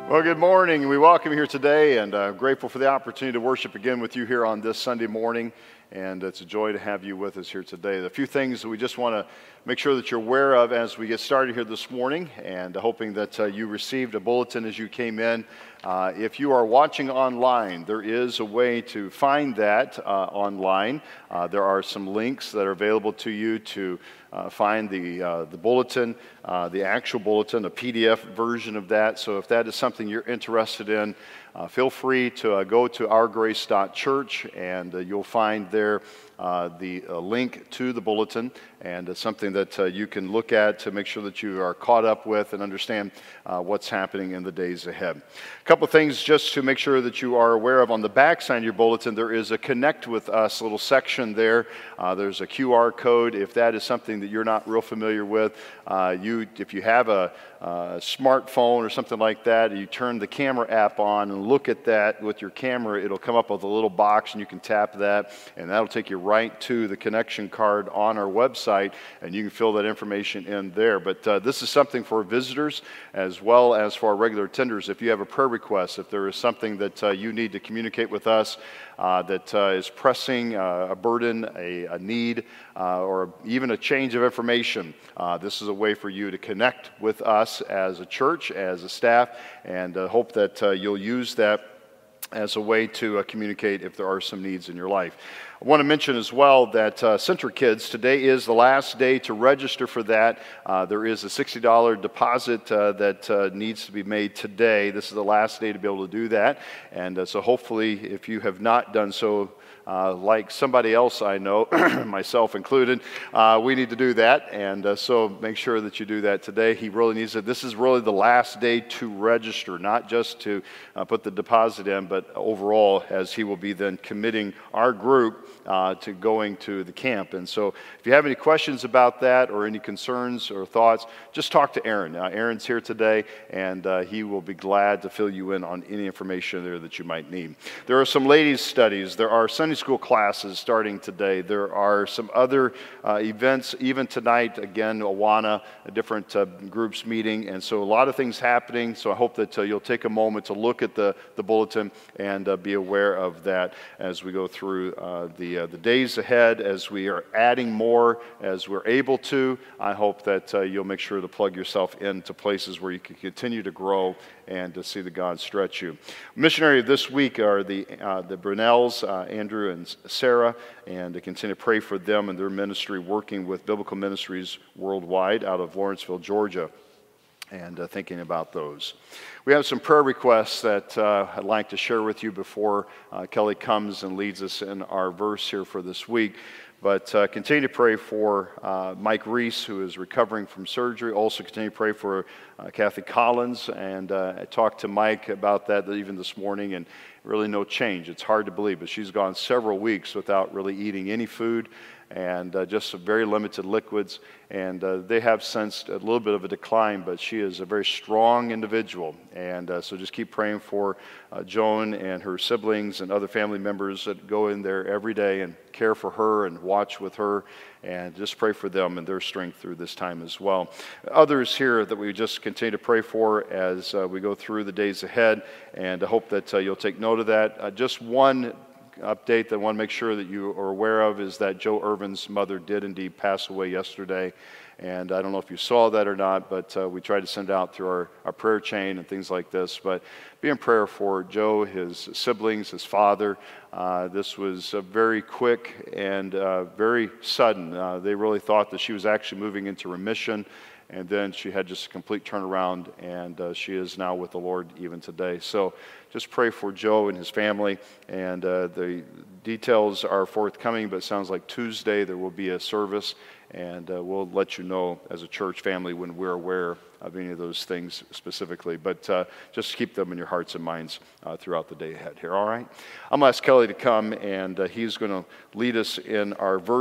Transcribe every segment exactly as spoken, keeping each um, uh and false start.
Well, good morning. We welcome you here today, and I'm grateful for the opportunity to worship again with you here on this Sunday morning. And it's a joy to have you with us here today. A few things that we just want to make sure that you're aware of as we get started here this morning, and hoping that uh, you received a bulletin as you came in. Uh, if you are watching online, there is a way to find that uh, online. Uh, there are some links that are available to you to uh, find the uh, the bulletin, uh, the actual bulletin, a P D F version of that. So if that is something you're interested in, uh, feel free to uh, go to our grace dot church, and uh, you'll find there uh, the uh, link to the bulletin, and it's something that uh, you can look at to make sure that you are caught up with and understand uh, what's happening in the days ahead. A couple of things just to make sure that you are aware of. On the back side of your bulletin, there is a Connect with Us little section there. Uh, there's a Q R code. If that is something that you're not real familiar with, uh, you if you have a, a smartphone or something like that, you turn the camera app on and look at that with your camera, it'll come up with a little box and you can tap that, and that'll take you right to the connection card on our website, and you can fill that information in there. But uh, this is something for visitors as well as for our regular attenders. If you have a prayer request, if there is something that uh, you need to communicate with us uh, that uh, is pressing, uh, a burden, a, a need, uh, or even a change of information, uh, this is a way for you to connect with us as a church, as a staff, and uh, hope that uh, you'll use that as a way to uh, communicate if there are some needs in your life. I want to mention as well that uh, Central Kids, today is the last day to register for that. Uh, there is a sixty dollars deposit uh, that uh, needs to be made today. This is the last day to be able to do that. And uh, so hopefully, if you have not done so, Uh, like somebody else I know, myself included, uh, we need to do that, and uh, so make sure that you do that today. He really needs it. This is really the last day to register, not just to uh, put the deposit in, but overall, as he will be then committing our group uh, to going to the camp. And so if you have any questions about that or any concerns or thoughts, just talk to Aaron. Uh, Aaron's here today, and uh, he will be glad to fill you in on any information there that you might need. There are some ladies' studies. There are Sunday school classes starting today. There are some other uh, events, even tonight, again, Awana, different uh, groups meeting, and so a lot of things happening. So I hope that uh, you'll take a moment to look at the, the bulletin and uh, be aware of that as we go through uh, the, uh, the days ahead, as we are adding more, as we're able to. I hope that uh, you'll make sure to plug yourself into places where you can continue to grow and to see the God stretch you. Missionary of this week are the uh, the Brunels, uh, Andrew and Sarah, and to continue to pray for them and their ministry, working with Biblical Ministries Worldwide out of Lawrenceville, Georgia, and uh, thinking about those. We have some prayer requests that uh, I'd like to share with you before uh, Kelly comes and leads us in our verse here for this week. But uh, continue to pray for uh, Mike Reese, who is recovering from surgery. Also continue to pray for uh, Kathy Collins. And uh, I talked to Mike about that even this morning, and really no change. It's hard to believe, but she's gone several weeks without really eating any food, and uh, just some very limited liquids. And uh, they have sensed a little bit of a decline, but she is a very strong individual. And uh, so just keep praying for uh, Joan and her siblings and other family members that go in there every day and care for her and watch with her, and just pray for them and their strength through this time as well. Others here that we just continue to pray for as uh, we go through the days ahead, and I hope that uh, you'll take note of that. Uh, just one update that I want to make sure that you are aware of is that Joe Irvin's mother did indeed pass away yesterday. And I don't know if you saw that or not, but uh, we tried to send out through our, our prayer chain and things like this. But be in prayer for Joe, his siblings, his father. Uh, this was uh, very quick and uh, very sudden. Uh, they really thought that she was actually moving into remission, and then she had just a complete turnaround, and uh, she is now with the Lord even today. So just pray for Joe and his family, and uh, the details are forthcoming, but it sounds like Tuesday there will be a service, and uh, we'll let you know as a church family when we're aware of any of those things specifically. But uh, just keep them in your hearts and minds uh, throughout the day ahead here, all right? I'm going to ask Kelly to come, and uh, he's going to lead us in our verse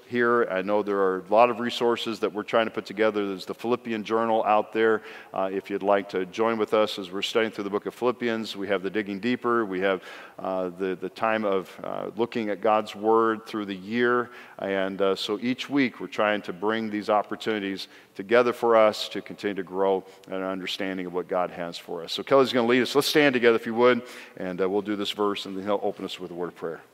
here. I know there are a lot of resources that we're trying to put together. There's the Philippian Journal out there. Uh, if you'd like to join with us as we're studying through the book of Philippians, we have the Digging Deeper. We have uh, the, the time of uh, looking at God's Word through the year. And uh, so each week we're trying to bring these opportunities together for us to continue to grow in our understanding of what God has for us. So Kelly's going to lead us. Let's stand together if you would, and uh, we'll do this verse, and then he'll open us with a word of prayer.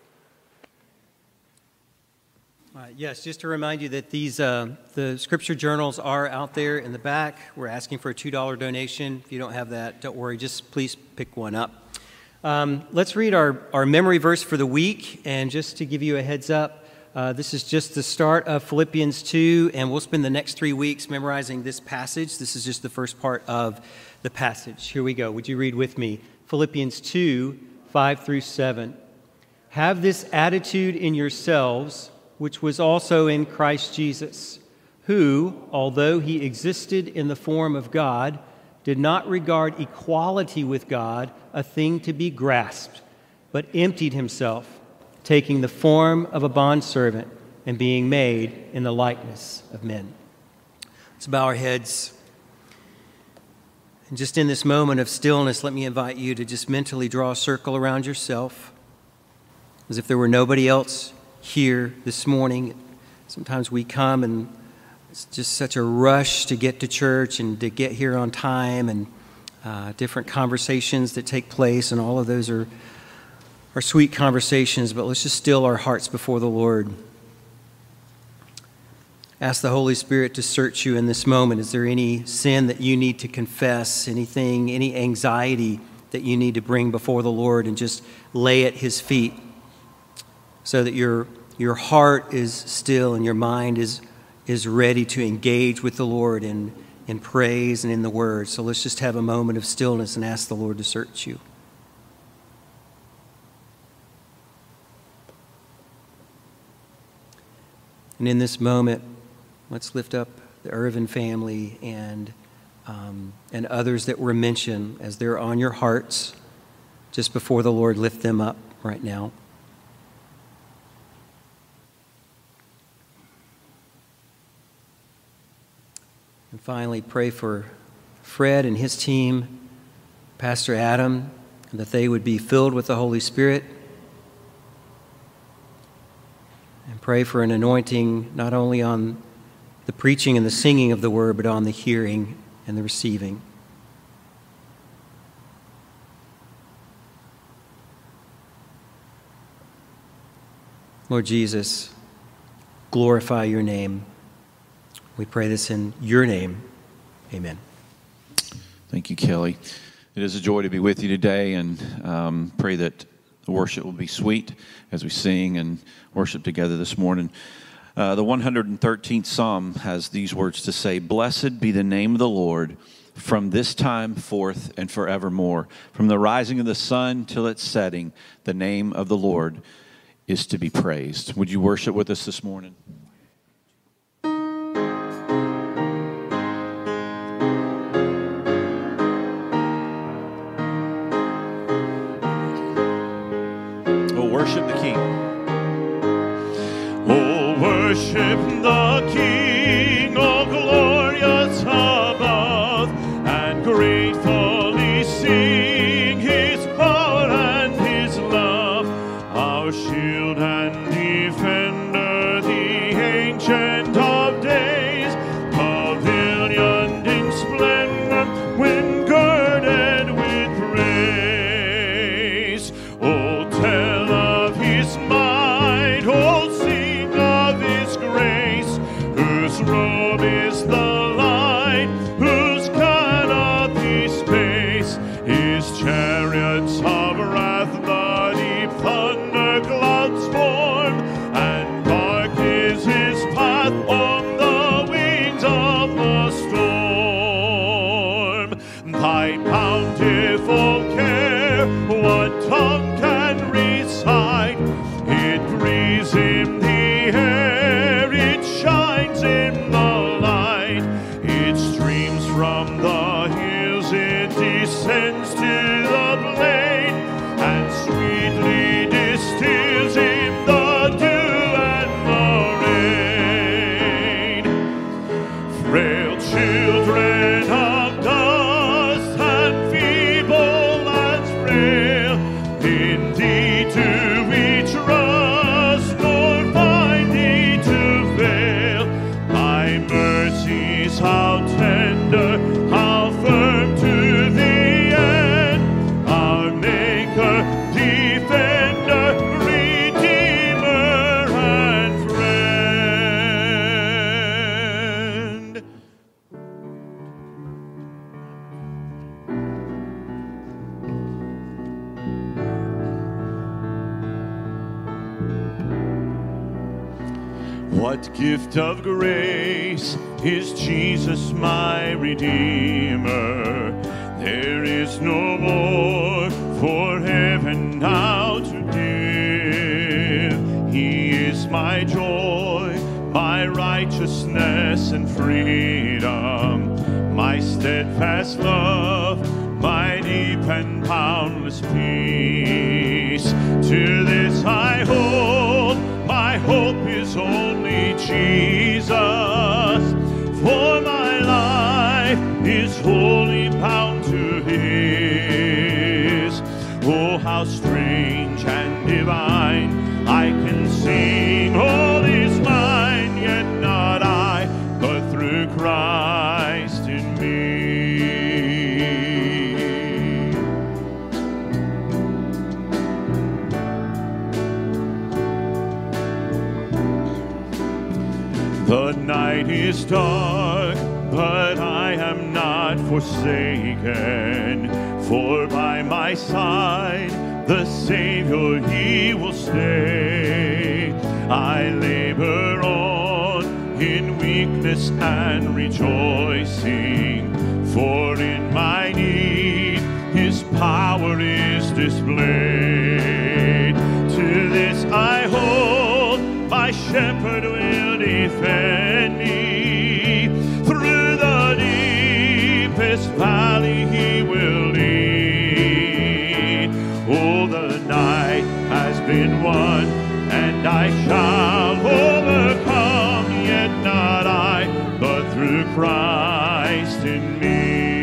Uh, yes, just to remind you that these uh, the scripture journals are out there in the back. We're asking for a two dollar donation. If you don't have that, don't worry. Just please pick one up. Um, let's read our, our memory verse for the week. And just to give you a heads up, uh, this is just the start of Philippians two, and we'll spend the next three weeks memorizing this passage. This is just the first part of the passage. Here we go. Would you read with me? Philippians two, five through seven. Have this attitude in yourselves, which was also in Christ Jesus, who, although he existed in the form of God, did not regard equality with God a thing to be grasped, but emptied himself, taking the form of a bondservant and being made in the likeness of men. Let's bow our heads. And just in this moment of stillness, let me invite you to just mentally draw a circle around yourself, as if there were nobody else here this morning. Sometimes we come and it's just such a rush to get to church and to get here on time, and uh, different conversations that take place, and all of those are, are sweet conversations, but let's just still our hearts before the Lord. Ask the Holy Spirit to search you in this moment. Is there any sin that you need to confess, anything, any anxiety that you need to bring before the Lord, and just lay at his feet, so that your your heart is still and your mind is is ready to engage with the Lord in, in praise and in the Word. So let's just have a moment of stillness and ask the Lord to search you. And in this moment, let's lift up the Irvin family and um, and others that were mentioned as they're on your hearts. Just before the Lord, lift them up right now. And finally, pray for Fred and his team, Pastor Adam, and that they would be filled with the Holy Spirit. And pray for an anointing not only on the preaching and the singing of the word, but on the hearing and the receiving. Lord Jesus, glorify your name. We pray this in your name. Amen. Thank you, Kelly. It is a joy to be with you today, and um, pray that the worship will be sweet as we sing and worship together this morning. Uh, the one hundred thirteenth Psalm has these words to say, "Blessed be the name of the Lord from this time forth and forevermore. From the rising of the sun till its setting, the name of the Lord is to be praised." Would you worship with us this morning? Worship the King. Oh, worship the King, oh, glorious above, and gratefully sing his power and his love. Our shield and defender, the ancient of days, pavilioned in splendor, when girded with praise. Oh, tell his might, oh, sing of his grace, whose robe is the light, whose canopy space, his chariots of wrath the deep thunder clouds form, and dark is his path on the wings of the storm. Thy bountiful care, what tongue can recite? It breathes in the air, it shines in the light, it streams from the hills, it descends to the plain, and sweetly distills in the dew and the rain. children of dust and feeble and frail. In thee do we trust, nor find thee to fail. Thy mercies how tender, how firm to the end. Our Maker, Defender, Redeemer, and Friend. What gift of grace is Jesus my Redeemer? There is no more for heaven now to give. He is my joy, my righteousness and freedom, my steadfast love, my deep and boundless peace. To this I hold, my hope is only Jesus, for my life is wholly bound to His. Oh, how strange and divine, I can sing all is mine, yet not I, but through Christ in me. The night is dark, but I am not forsaken, for by my side the Savior He will stay. I labor on in weakness and rejoicing, for in my need His power is displayed. To this I hold, my shepherd will defend me. Through the deepest valley He will lead. Oh, the night has been won, and I shall overcome, yet not I, but through Christ in me.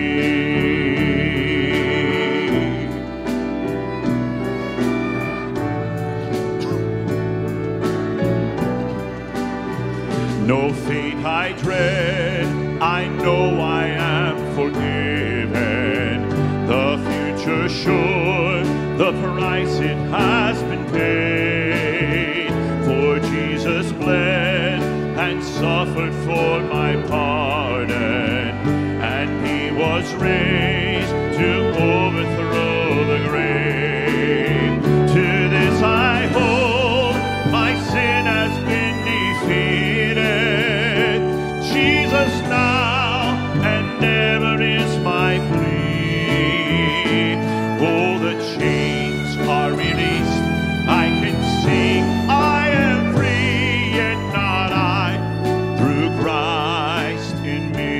No fate I dread, I know I am forgiven. The future sure, the price it has been paid. For Jesus bled and suffered for my pardon, and He was raised to overthrow the grave. To this I hold, my sin has been defeated. Jesus now and ever is my plea. Oh, the chains are released, I can sing, I am free, yet not I, through Christ in me.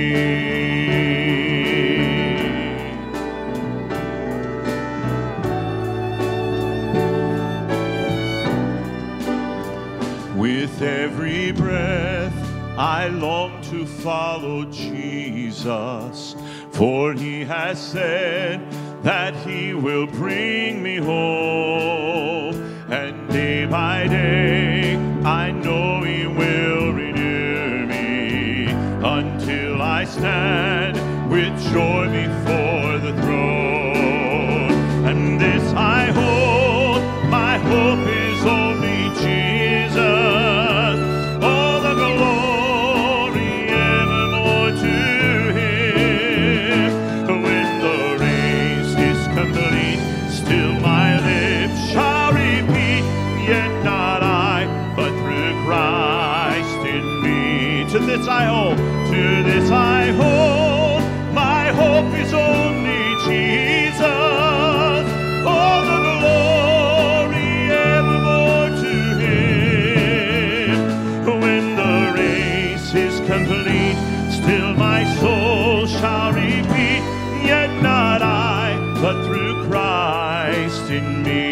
With every breath I long to follow Jesus, for He has said that He will bring me home. And day by day I know He will renew me, until I stand with joy before the throne. And this I hold, my hope is only Jesus. All the glory evermore to Him. When the race is complete, still my lips shall repeat, yet not I, but through Christ in me. To this I hold, to this I hold, my hope is only Jesus. All the glory evermore to Him. When the race is complete, still my soul shall repeat, yet not I, but through Christ in me.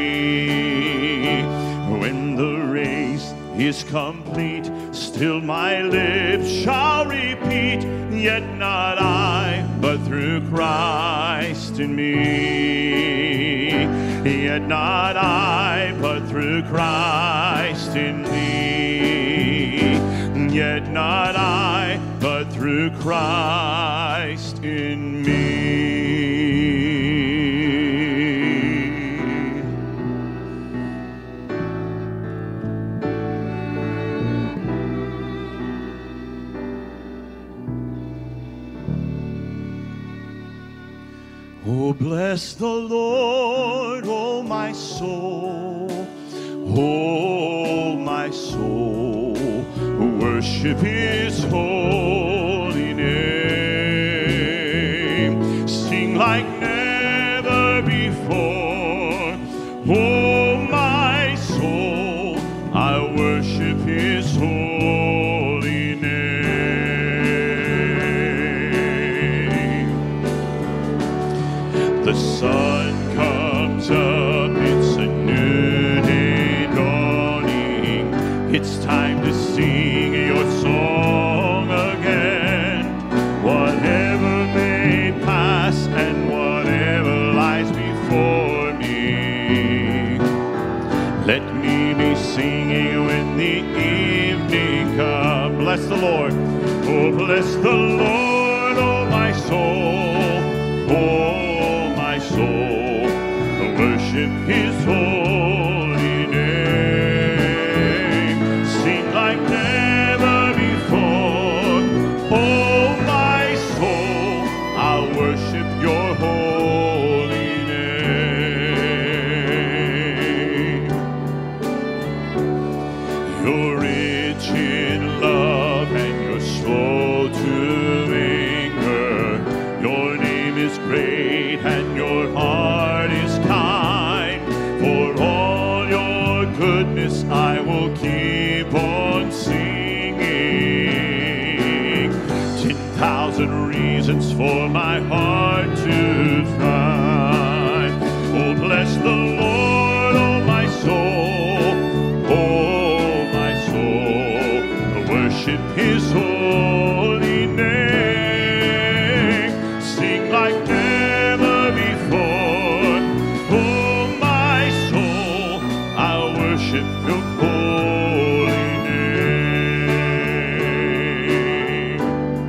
When the race is complete, still my lips shall repeat, yet not I, but through Christ in me. Yet not I, but through Christ in me. Yet not I, but through Christ in me. Oh, bless the Lord, oh my soul, oh my soul, worship His holy name. Sing like never before, oh my soul, I worship His holy name. The sun comes up, it's a new day dawning. It's time to sing your song again. Whatever may pass and whatever lies before me, let me be singing when the evening comes. Bless the Lord, oh bless the Lord, oh my soul, oh soul, worship His holy name. Sing like never before, oh my soul, I'll worship your holy name. You're rich in love and you're slow to anger. Your name is great and your heart is kind. For all your goodness I will keep on singing. Ten thousand reasons for my heart to find. Oh, bless the Lord, oh my soul, oh my soul, worship His holy name. Sing like never before, oh my soul, I'll worship your holy name.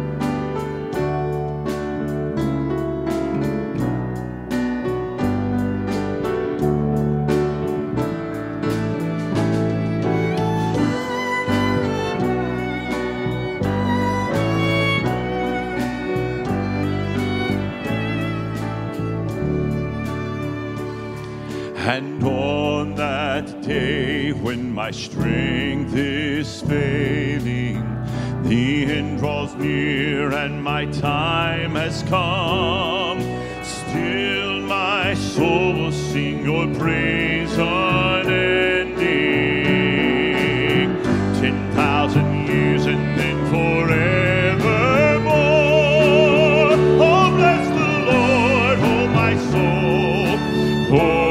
And on that day when my strength is failing, the end draws near and my time has come, still my soul will sing your praise unending. Ten thousand years and then forevermore. Oh, bless the Lord, oh my soul, oh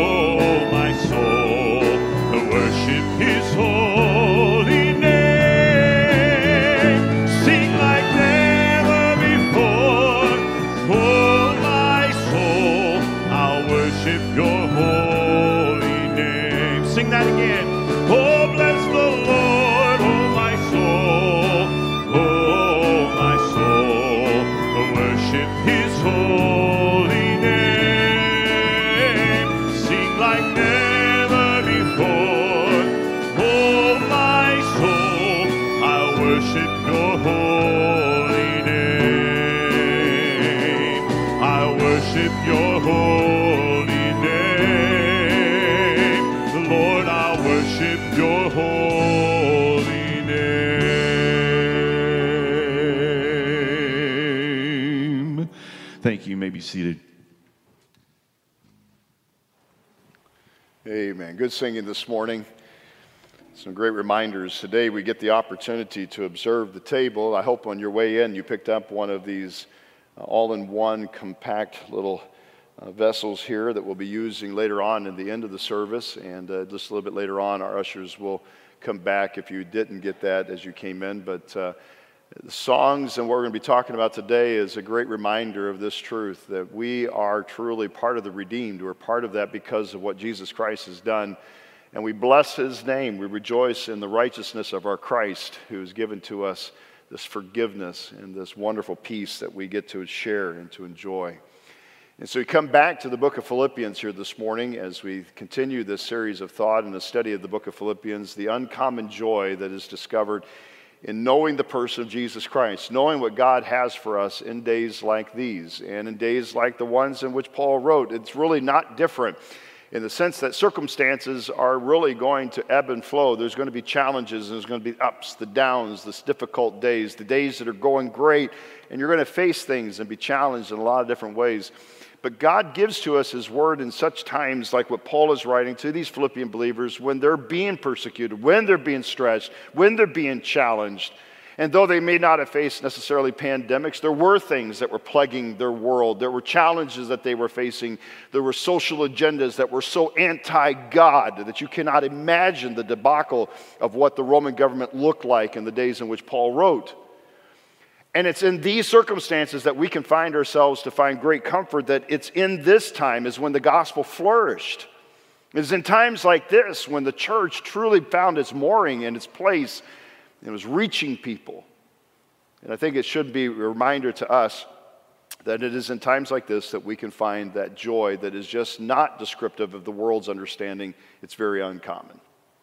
His holy name. Sing like never before, oh my soul, I'll worship your holy name. Sing that again. Oh, bless the Lord, oh my soul, oh my soul, worship His holy name. Sing like never before, worship your holy name. I worship your holy name. Lord, I worship your holy name. Thank you. You may be seated. Amen. Good singing this morning. Some great reminders. Today we get the opportunity to observe the table. I hope on your way in you picked up one of these uh, all-in-one compact little uh, vessels here that we'll be using later on in the end of the service. And uh, just a little bit later on, our ushers will come back if you didn't get that as you came in. But uh, The songs and what we're going to be talking about today is a great reminder of this truth, that we are truly part of the redeemed. We're part of that because of what Jesus Christ has done. And we bless his name. We rejoice in the righteousness of our Christ, who has given to us this forgiveness and this wonderful peace that we get to share and to enjoy. And so we come back to the book of Philippians here this morning as we continue this series of thought and the study of the book of Philippians, the uncommon joy that is discovered in knowing the person of Jesus Christ, knowing what God has for us in days like these and in days like the ones in which Paul wrote. It's really not different in the sense that circumstances are really going to ebb and flow. There's going to be challenges, and there's going to be ups, the downs, the difficult days, the days that are going great, and you're going to face things and be challenged in a lot of different ways. But God gives to us his word in such times like what Paul is writing to these Philippian believers when they're being persecuted, when they're being stretched, when they're being challenged. And though they may not have faced necessarily pandemics, there were things that were plaguing their world. There were challenges that they were facing. There were social agendas that were so anti-God that you cannot imagine the debacle of what the Roman government looked like in the days in which Paul wrote. And it's in these circumstances that we can find ourselves to find great comfort, that it's in this time is when the gospel flourished. It's in times like this when the church truly found its mooring and its place and was reaching people. And I think it should be a reminder to us that it is in times like this that we can find that joy that is just not descriptive of the world's understanding. It's very uncommon.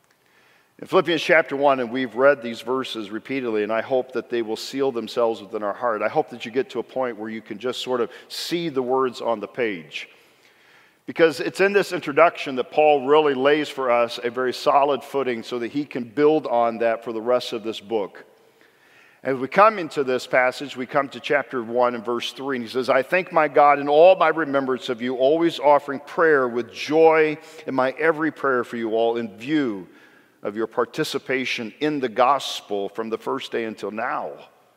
In Philippians chapter one, and we've read these verses repeatedly, and I hope that they will seal themselves within our heart. I hope that you get to a point where you can just sort of see the words on the page. Because it's in this introduction that Paul really lays for us a very solid footing so that he can build on that for the rest of this book. As we come into this passage, we come to chapter one and verse three, and he says, I thank my God in all my remembrance of you, always offering prayer with joy in my every prayer for you all, in view of your participation in the gospel from the first day until now.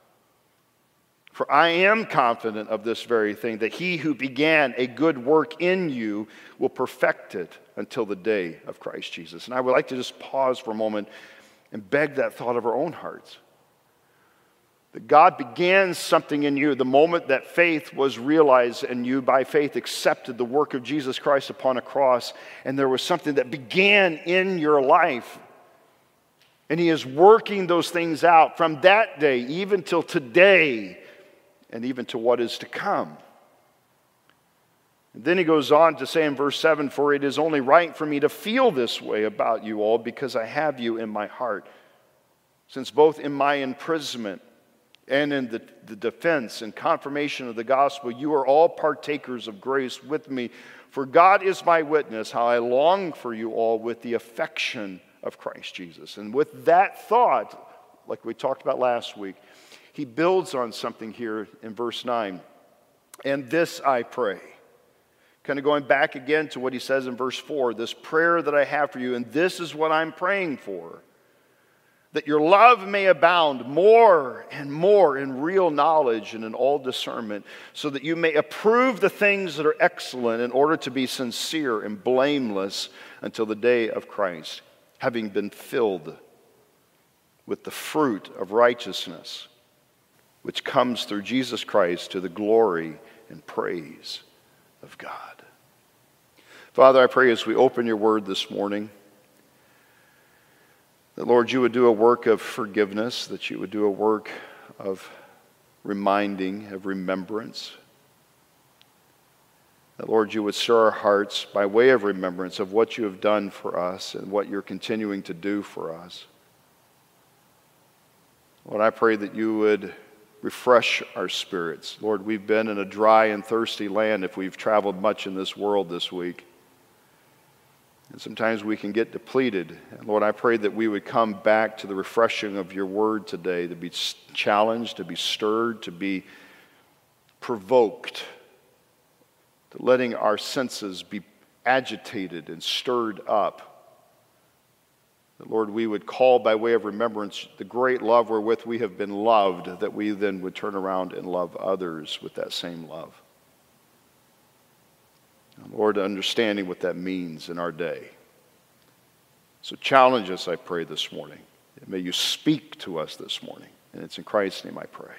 For I am confident of this very thing, that he who began a good work in you will perfect it until the day of Christ Jesus. And I would like to just pause for a moment and beg that thought of our own hearts. That God began something in you the moment that faith was realized and you by faith accepted the work of Jesus Christ upon a cross, and there was something that began in your life. And he is working those things out from that day even till today and even to what is to come. And then he goes on to say in verse seven, for it is only right for me to feel this way about you all because I have you in my heart. Since both in my imprisonment and in the, the defense and confirmation of the gospel, you are all partakers of grace with me. For God is my witness, how I long for you all with the affection of Christ Jesus. And with that thought, like we talked about last week, he builds on something here in verse nine. And this I pray. Kind of going back again to what he says in verse four, this prayer that I have for you, and this is what I'm praying for. That your love may abound more and more in real knowledge and in all discernment, so that you may approve the things that are excellent in order to be sincere and blameless until the day of Christ, having been filled with the fruit of righteousness, which comes through Jesus Christ to the glory and praise of God. Father, I pray as we open your word this morning, that, Lord, you would do a work of forgiveness, that you would do a work of reminding, of remembrance. That, Lord, you would stir our hearts by way of remembrance of what you have done for us and what you're continuing to do for us. Lord, I pray that you would refresh our spirits. Lord, we've been in a dry and thirsty land if we've traveled much in this world this week. And sometimes we can get depleted. And Lord, I pray that we would come back to the refreshing of your word today, to be challenged, to be stirred, to be provoked, to letting our senses be agitated and stirred up. That, Lord, we would call by way of remembrance the great love wherewith we have been loved, that we then would turn around and love others with that same love. And Lord, understanding what that means in our day. So challenge us, I pray, this morning. And may you speak to us this morning. And it's in Christ's name I pray.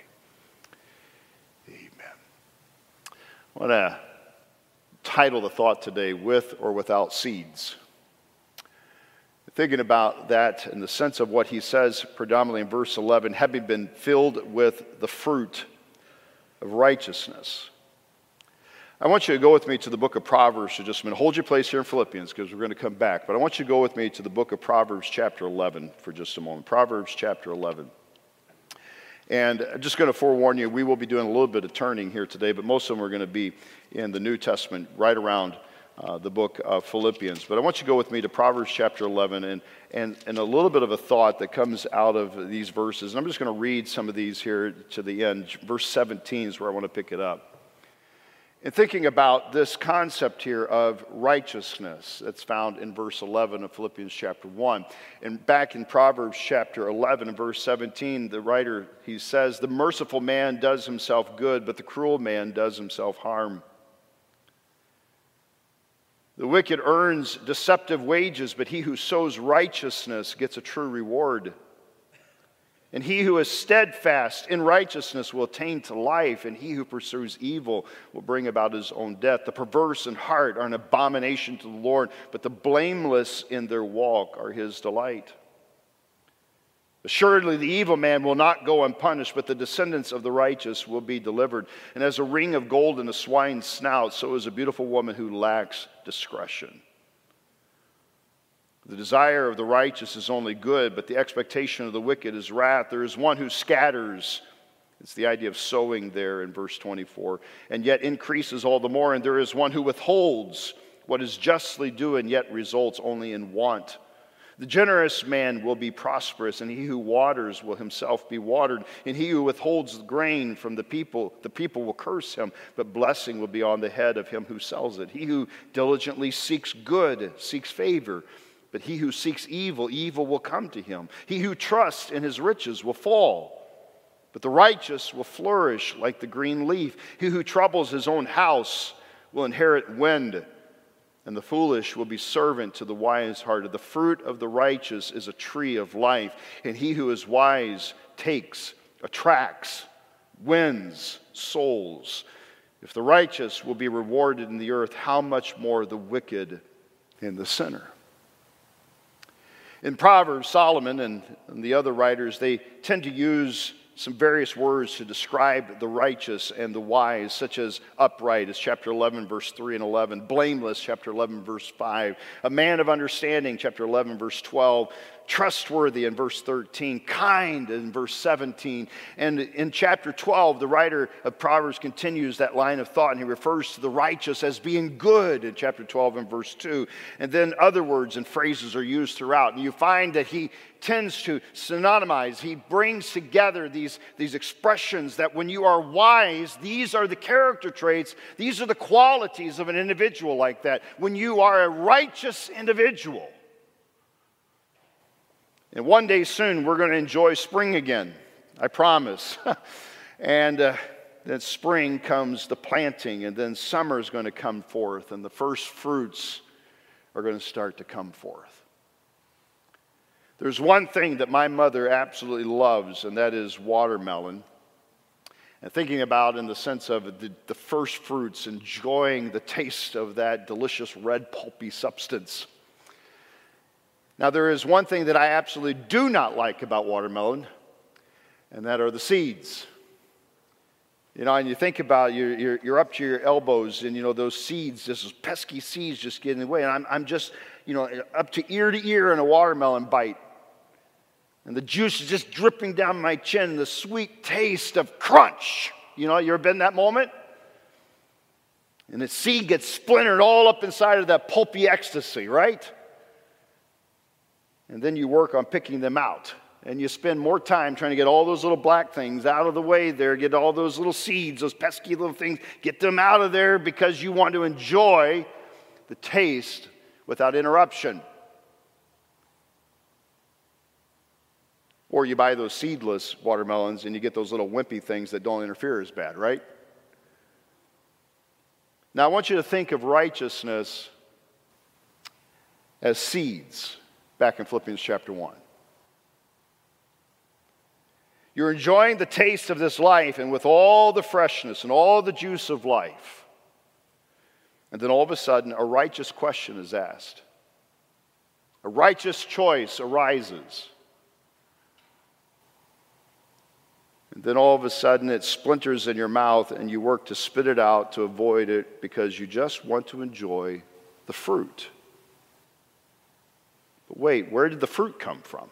Amen. I want to title the thought today, With or Without Seeds. Thinking about that in the sense of what he says predominantly in verse eleven, having been filled with the fruit of righteousness. I want you to go with me to the book of Proverbs for just a minute. Hold your place here in Philippians because we're going to come back. But I want you to go with me to the book of Proverbs chapter eleven for just a moment. Proverbs chapter eleven. And I'm just going to forewarn you, we will be doing a little bit of turning here today, but most of them are going to be in the New Testament right around Uh, the book of Philippians. But I want you to go with me to Proverbs chapter eleven and, and, and a little bit of a thought that comes out of these verses. And I'm just going to read some of these here to the end. Verse seventeen is where I want to pick it up. And thinking about this concept here of righteousness that's found in verse eleven of Philippians chapter one. And back in Proverbs chapter eleven and verse seventeen, the writer, he says, "The merciful man does himself good, but the cruel man does himself harm. The wicked earns deceptive wages, but he who sows righteousness gets a true reward. And he who is steadfast in righteousness will attain to life, and he who pursues evil will bring about his own death. The perverse in heart are an abomination to the Lord, but the blameless in their walk are his delight. Assuredly, the evil man will not go unpunished, but the descendants of the righteous will be delivered. And as a ring of gold in a swine's snout, so is a beautiful woman who lacks discretion. The desire of the righteous is only good, but the expectation of the wicked is wrath. There is one who scatters." It's the idea of sowing there in verse twenty-four. "And yet increases all the more. And there is one who withholds what is justly due, and yet results only in want. The generous man will be prosperous, and he who waters will himself be watered. And he who withholds the grain from the people, the people will curse him, but blessing will be on the head of him who sells it. He who diligently seeks good seeks favor, but he who seeks evil, evil will come to him. He who trusts in his riches will fall, but the righteous will flourish like the green leaf. He who troubles his own house will inherit wind, and the foolish will be servant to the wise-hearted. The fruit of the righteous is a tree of life, and he who is wise takes, attracts, wins souls. If the righteous will be rewarded in the earth, how much more the wicked and the sinner?" In Proverbs, Solomon and, and the other writers, they tend to use some various words to describe the righteous and the wise, such as upright, is chapter eleven, verse three and eleven. Blameless, chapter eleven, verse five. A man of understanding, chapter eleven, verse twelve. Trustworthy in verse thirteen. Kind in verse seventeen. And in chapter twelve, the writer of Proverbs continues that line of thought, and he refers to the righteous as being good in chapter twelve and verse two. And then other words and phrases are used throughout. And you find that he tends to synonymize. He brings together these, these expressions that when you are wise, these are the character traits, these are the qualities of an individual like that. When you are a righteous individual. And one day soon, we're going to enjoy spring again. I promise. And uh, then spring comes the planting, and then summer is going to come forth, and the first fruits are going to start to come forth. There's one thing that my mother absolutely loves, and that is watermelon. And thinking about in the sense of the, the first fruits, enjoying the taste of that delicious red pulpy substance. Now, there is one thing that I absolutely do not like about watermelon, and that are the seeds. You know, and you think about it, you're, you're, you're up to your elbows, and, you know, those seeds, those pesky seeds just get in the way. And I'm, I'm just, you know, up to ear to ear in a watermelon bite. And the juice is just dripping down my chin, the sweet taste of crunch. You know, you ever been in that moment? And the seed gets splintered all up inside of that pulpy ecstasy, right? And then you work on picking them out. And you spend more time trying to get all those little black things out of the way there, get all those little seeds, those pesky little things, get them out of there because you want to enjoy the taste without interruption. Or you buy those seedless watermelons and you get those little wimpy things that don't interfere as bad, right? Now I want you to think of righteousness as seeds back in Philippians chapter one. You're enjoying the taste of this life and with all the freshness and all the juice of life. And then all of a sudden, a righteous question is asked. A righteous choice arises. And then all of a sudden, it splinters in your mouth and you work to spit it out to avoid it because you just want to enjoy the fruit. But wait, where did the fruit come from?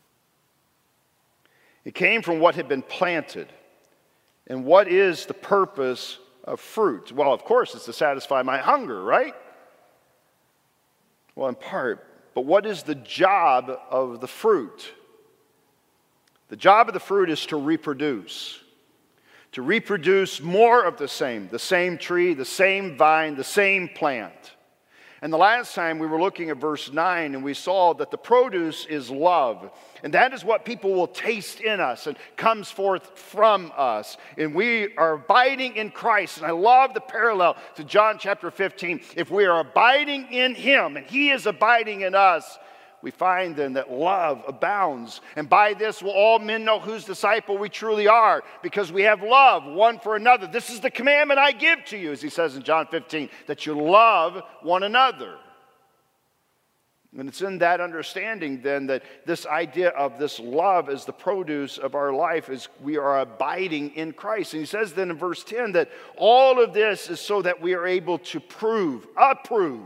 It came from what had been planted. And what is the purpose of fruit? Well, of course, it's to satisfy my hunger, right? Well, in part. But what is the job of the fruit? The job of the fruit is to reproduce. To reproduce more of the same. The same tree, the same vine, the same plant. And the last time we were looking at verse nine and we saw that the produce is love. And that is what people will taste in us and comes forth from us. And we are abiding in Christ. And I love the parallel to John chapter fifteen. If we are abiding in Him and He is abiding in us, we find then that love abounds. And by this will all men know whose disciple we truly are, because we have love one for another. This is the commandment I give to you, as He says in John fifteen, that you love one another. And it's in that understanding then that this idea of this love as the produce of our life is we are abiding in Christ. And He says then in verse ten that all of this is so that we are able to prove, approve,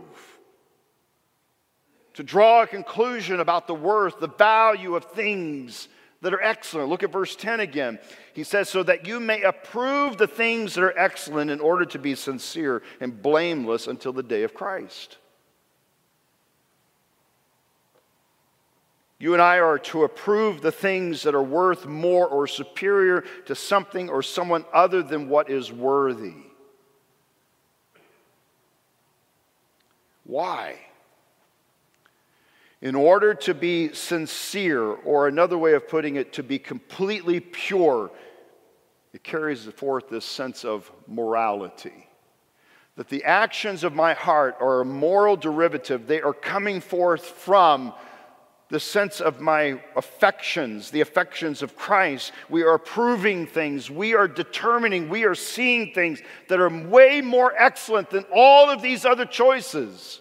to draw a conclusion about the worth, the value of things that are excellent. Look at verse ten again. He says, so that you may approve the things that are excellent in order to be sincere and blameless until the day of Christ. You and I are to approve the things that are worth more or superior to something or someone other than what is worthy. Why? In order to be sincere, or another way of putting it, to be completely pure, it carries forth this sense of morality. That the actions of my heart are a moral derivative. They are coming forth from the sense of my affections, the affections of Christ. We are approving things. We are determining. We are seeing things that are way more excellent than all of these other choices.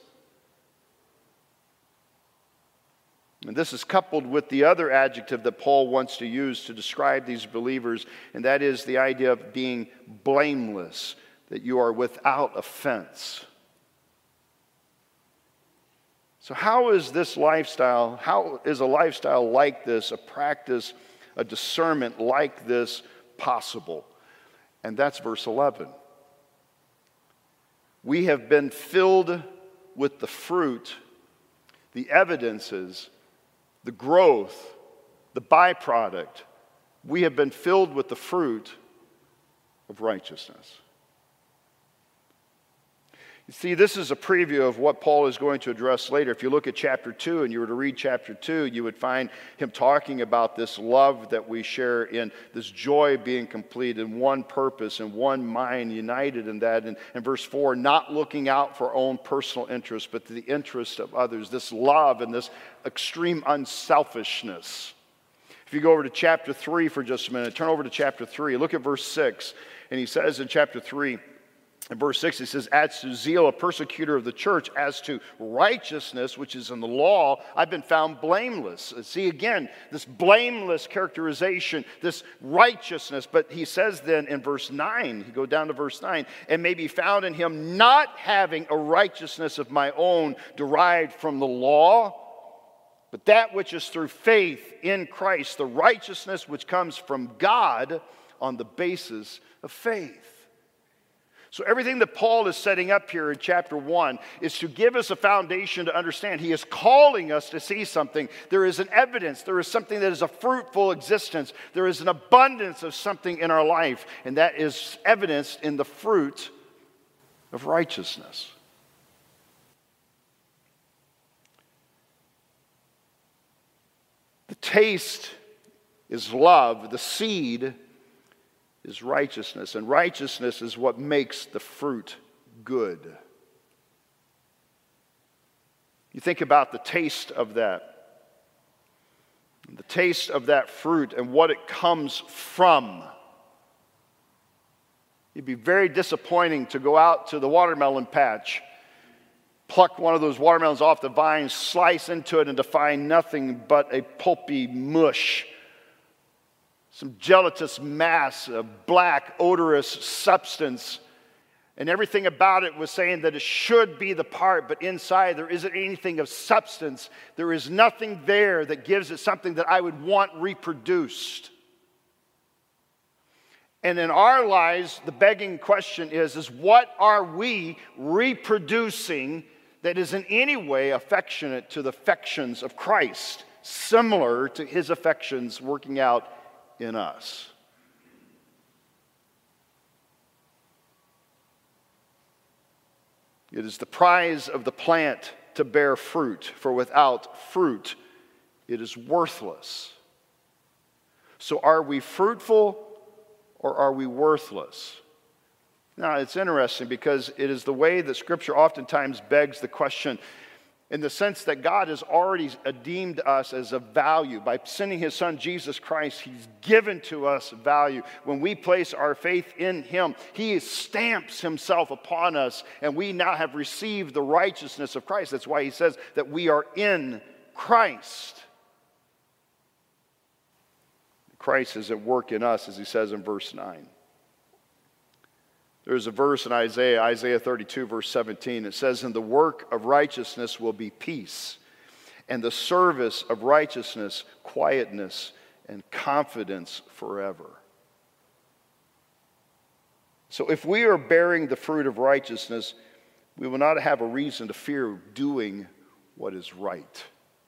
And this is coupled with the other adjective that Paul wants to use to describe these believers, and that is the idea of being blameless, that you are without offense. So how is this lifestyle, how is a lifestyle like this, a practice, a discernment like this possible? And that's verse eleven. We have been filled with the fruit, the evidences, the growth, the byproduct. We have been filled with the fruit of righteousness. You see, this is a preview of what Paul is going to address later. If you look at chapter two and you were to read chapter two, you would find him talking about this love that we share in, this joy being complete in one purpose and one mind united in that. And in verse four, not looking out for our own personal interest, but the interest of others. This love and this extreme unselfishness. If you go over to chapter three for just a minute, turn over to chapter three, look at verse six. And he says in chapter three, in verse six, he says, as to zeal, a persecutor of the church, as to righteousness, which is in the law, I've been found blameless. See, again, this blameless characterization, this righteousness. But he says then in verse nine, you go down to verse nine, and may be found in him not having a righteousness of my own derived from the law, but that which is through faith in Christ, the righteousness which comes from God on the basis of faith. So everything that Paul is setting up here in chapter one is to give us a foundation to understand. He is calling us to see something. There is an evidence. There is something that is a fruitful existence. There is an abundance of something in our life, and that is evidenced in the fruit of righteousness. The taste is love. The seed is righteousness, and righteousness is what makes the fruit good. You think about the taste of that. the taste of that fruit and what it comes from. It'd be very disappointing to go out to the watermelon patch, pluck one of those watermelons off the vine, slice into it, and to find nothing but a pulpy mush, some gelatinous mass, a black, odorous substance. And everything about it was saying that it should be the part, but inside there isn't anything of substance. There is nothing there that gives it something that I would want reproduced. And in our lives, the begging question is, is what are we reproducing that is in any way affectionate to the affections of Christ, similar to his affections working out in us? It is the prize of the plant to bear fruit, for without fruit it is worthless. So are we fruitful or are we worthless? Now, it's interesting because it is the way that Scripture oftentimes begs the question, in the sense that God has already deemed us as of value. By sending his Son, Jesus Christ, he's given to us value. When we place our faith in him, he stamps himself upon us, and we now have received the righteousness of Christ. That's why he says that we are in Christ. Christ is at work in us, as he says in verse nine. There's a verse in Isaiah, Isaiah thirty-two, verse seventeen. It says, "And the work of righteousness will be peace, and the service of righteousness, quietness and confidence forever." So if we are bearing the fruit of righteousness, we will not have a reason to fear doing what is right.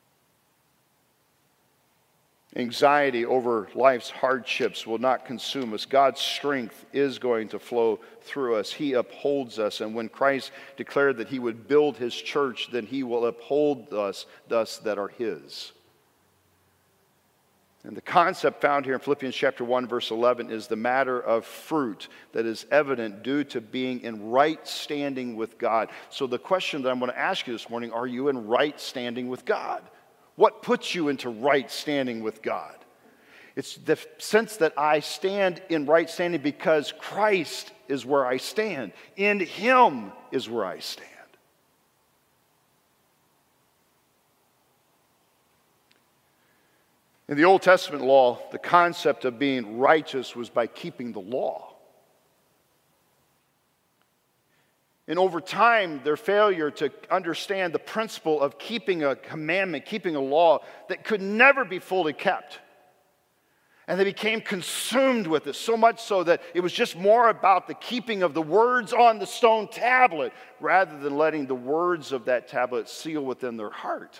Anxiety over life's hardships will not consume us. God's strength is going to flow through us. He upholds us. And when Christ declared that he would build his church, then he will uphold us, thus that are his. And the concept found here in Philippians chapter one, verse eleven, is the matter of fruit that is evident due to being in right standing with God. So the question that I'm going to ask you this morning, are you in right standing with God? What puts you into right standing with God? It's the sense that I stand in right standing because Christ is where I stand. In him is where I stand. In the Old Testament law, the concept of being righteous was by keeping the law. And over time, their failure to understand the principle of keeping a commandment, keeping a law that could never be fully kept. And they became consumed with it, so much so that it was just more about the keeping of the words on the stone tablet rather than letting the words of that tablet seal within their heart.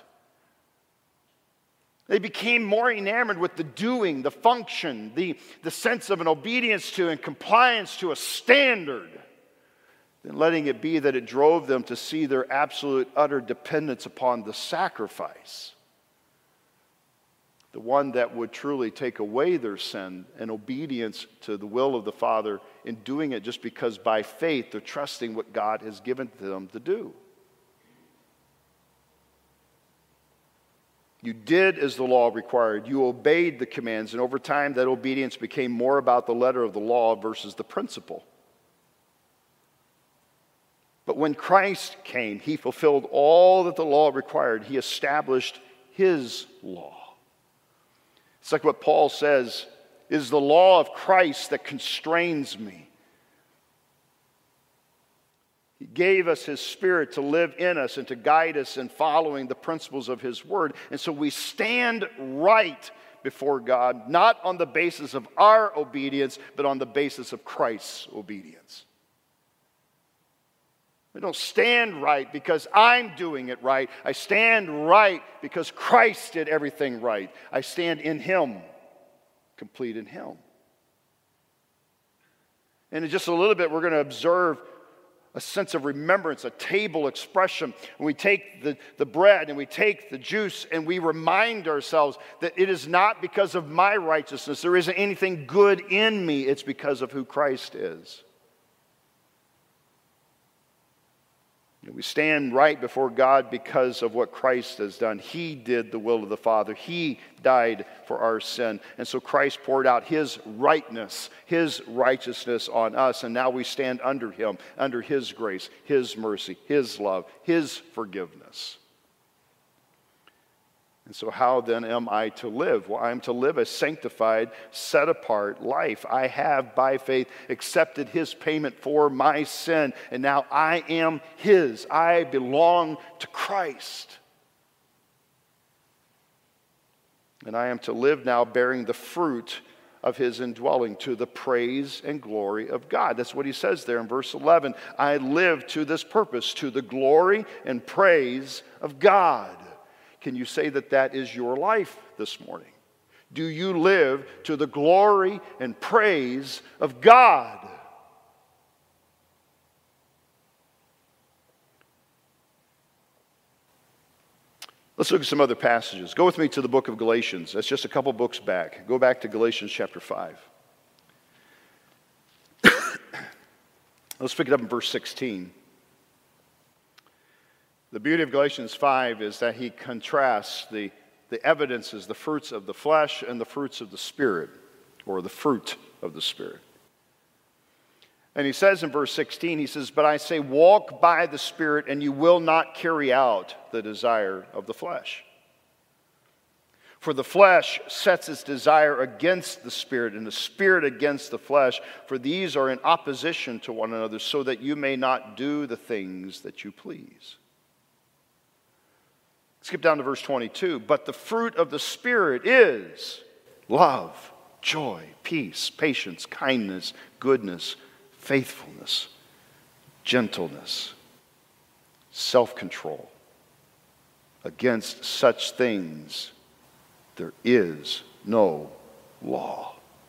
They became more enamored with the doing, the function, the, the sense of an obedience to and compliance to a standard, than letting it be that it drove them to see their absolute, utter dependence upon the sacrifice, the one that would truly take away their sin, and obedience to the will of the Father in doing it just because by faith they're trusting what God has given to them to do. You did as the law required. You obeyed the commands, and over time that obedience became more about the letter of the law versus the principle. But when Christ came, he fulfilled all that the law required. He established his law. It's like what Paul says, "It is the law of Christ that constrains me." He gave us his Spirit to live in us and to guide us in following the principles of his word. And so we stand right before God, not on the basis of our obedience, but on the basis of Christ's obedience. I don't stand right because I'm doing it right. I stand right because Christ did everything right. I stand in him, complete in him. And in just a little bit, we're going to observe a sense of remembrance, a table expression. When we take the, the bread and we take the juice and we remind ourselves that it is not because of my righteousness. There isn't anything good in me. It's because of who Christ is. We stand right before God because of what Christ has done. He did the will of the Father. He died for our sin. And so Christ poured out His rightness, His righteousness on us. And now we stand under Him, under His grace, His mercy, His love, His forgiveness. And so how then am I to live? Well, I am to live a sanctified, set-apart life. I have, by faith, accepted His payment for my sin, and now I am His. I belong to Christ. And I am to live now bearing the fruit of His indwelling to the praise and glory of God. That's what he says there in verse eleven. I live to this purpose, to the glory and praise of God. Can you say that that is your life this morning? Do you live to the glory and praise of God? Let's look at some other passages. Go with me to the book of Galatians. That's just a couple books back. Go back to Galatians chapter five. Let's pick it up in verse sixteen. The beauty of Galatians five is that he contrasts the, the evidences, the fruits of the flesh and the fruits of the Spirit, or the fruit of the Spirit. And he says in verse sixteen, he says, "But I say, walk by the Spirit, and you will not carry out the desire of the flesh. For the flesh sets its desire against the Spirit, and the Spirit against the flesh, for these are in opposition to one another, so that you may not do the things that you please." Skip down to verse twenty-two. "But the fruit of the Spirit is love, joy, peace, patience, kindness, goodness, faithfulness, gentleness, self-control. Against such things there is no law."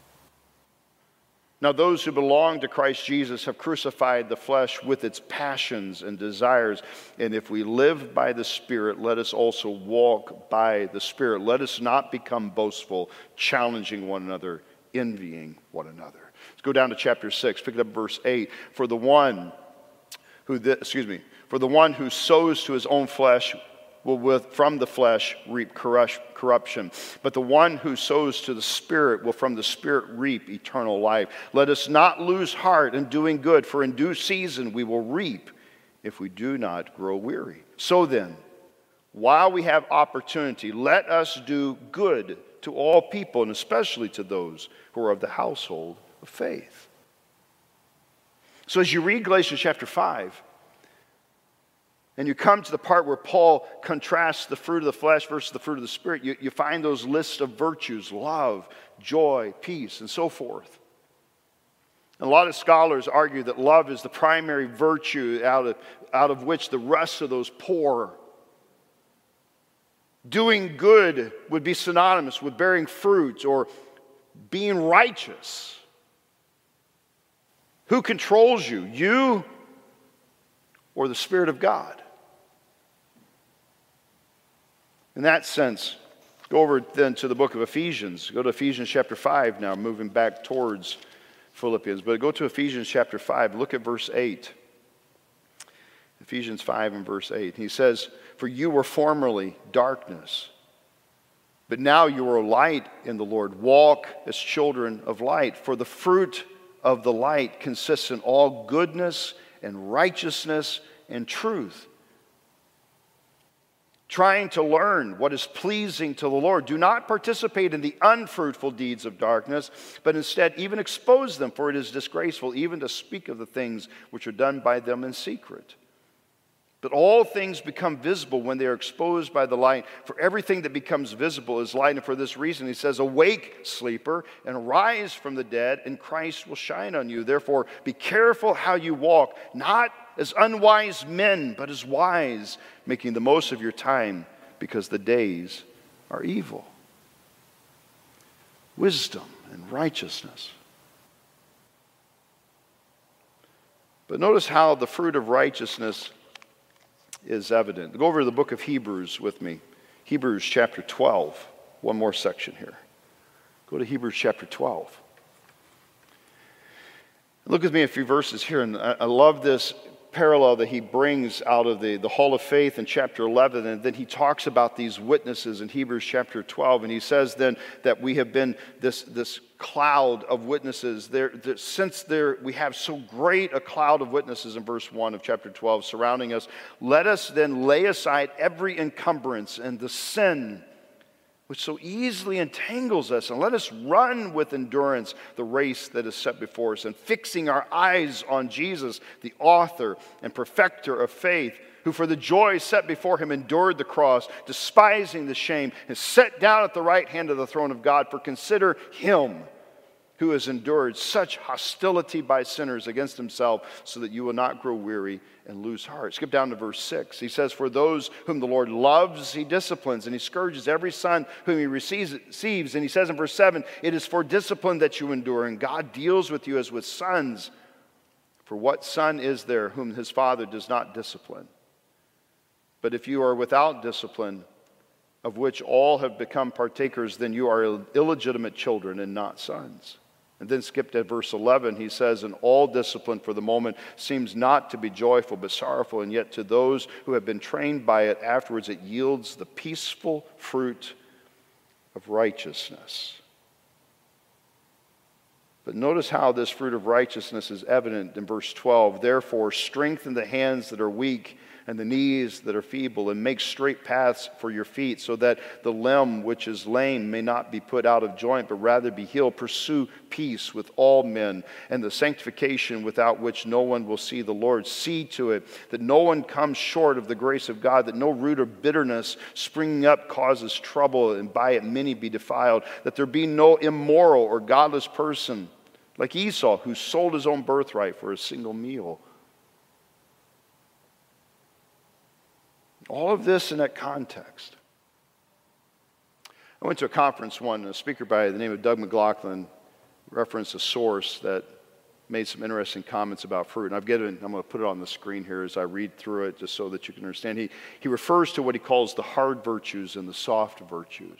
Now those who belong to Christ Jesus have crucified the flesh with its passions and desires. And if we live by the Spirit, let us also walk by the Spirit. Let us not become boastful, challenging one another, envying one another. Let's go down to chapter six, pick it up verse eight. For the one who, th- excuse me, for the one who sows to his own flesh will with, from the flesh reap corruption. But the one who sows to the Spirit will from the Spirit reap eternal life. Let us not lose heart in doing good, for in due season we will reap if we do not grow weary. So then, while we have opportunity, let us do good to all people, and especially to those who are of the household of faith. So as you read Galatians chapter five, and you come to the part where Paul contrasts the fruit of the flesh versus the fruit of the Spirit, you, you find those lists of virtues: love, joy, peace, and so forth. And a lot of scholars argue that love is the primary virtue out of, out of which the rest of those pour. Doing good would be synonymous with bearing fruit or being righteous. Who controls you? You or the Spirit of God? In that sense, go over then to the book of Ephesians. Go to Ephesians chapter five now, moving back towards Philippians. But go to Ephesians chapter five. Look at verse eight. Ephesians five and verse eight. He says, "For you were formerly darkness, but now you are light in the Lord. Walk as children of light. For the fruit of the light consists in all goodness and righteousness and truth, trying to learn what is pleasing to the Lord. Do not participate in the unfruitful deeds of darkness, but instead even expose them, for it is disgraceful even to speak of the things which are done by them in secret. But all things become visible when they are exposed by the light. For everything that becomes visible is light. And for this reason, he says, awake, sleeper, and rise from the dead, and Christ will shine on you. Therefore, be careful how you walk, not as unwise men, but as wise, making the most of your time, because the days are evil." Wisdom and righteousness. But notice how the fruit of righteousness is evident. Go over to the book of Hebrews with me. Hebrews chapter twelve. One more section here. Go to Hebrews chapter twelve. Look with me a few verses here, and I love this parallel that he brings out of the, the Hall of Faith in chapter eleven, and then he talks about these witnesses in Hebrews chapter twelve, and he says then that we have been this, this cloud of witnesses. There, there, since there, we have so great a cloud of witnesses in verse one of chapter twelve surrounding us, let us then lay aside every encumbrance and the sin which so easily entangles us, and let us run with endurance the race that is set before us, and fixing our eyes on Jesus, the author and perfecter of faith, who for the joy set before him endured the cross, despising the shame, and sat down at the right hand of the throne of God. For consider him who has endured such hostility by sinners against himself, so that you will not grow weary and lose heart. Skip down to verse six. He says, for those whom the Lord loves, he disciplines, and he scourges every son whom he receives. And he says in verse seven, it is for discipline that you endure, and God deals with you as with sons. For what son is there whom his father does not discipline? But if you are without discipline, of which all have become partakers, then you are illegitimate children and not sons. And then skip to verse eleven, he says, and all discipline for the moment seems not to be joyful but sorrowful, and yet to those who have been trained by it, afterwards it yields the peaceful fruit of righteousness. But notice how this fruit of righteousness is evident in verse twelve. Therefore, strengthen the hands that are weak and the knees that are feeble, and make straight paths for your feet, so that the limb which is lame may not be put out of joint, but rather be healed. Pursue peace with all men, and the sanctification without which no one will see the Lord. See to it that no one comes short of the grace of God, that no root of bitterness springing up causes trouble, and by it many be defiled, that there be no immoral or godless person, like Esau, who sold his own birthright for a single meal. All of this in that context. I went to a conference one, a speaker by the name of Doug McLaughlin referenced a source that made some interesting comments about fruit. And I've given, I'm going to put it on the screen here as I read through it just so that you can understand. He, he refers to what he calls the hard virtues and the soft virtues.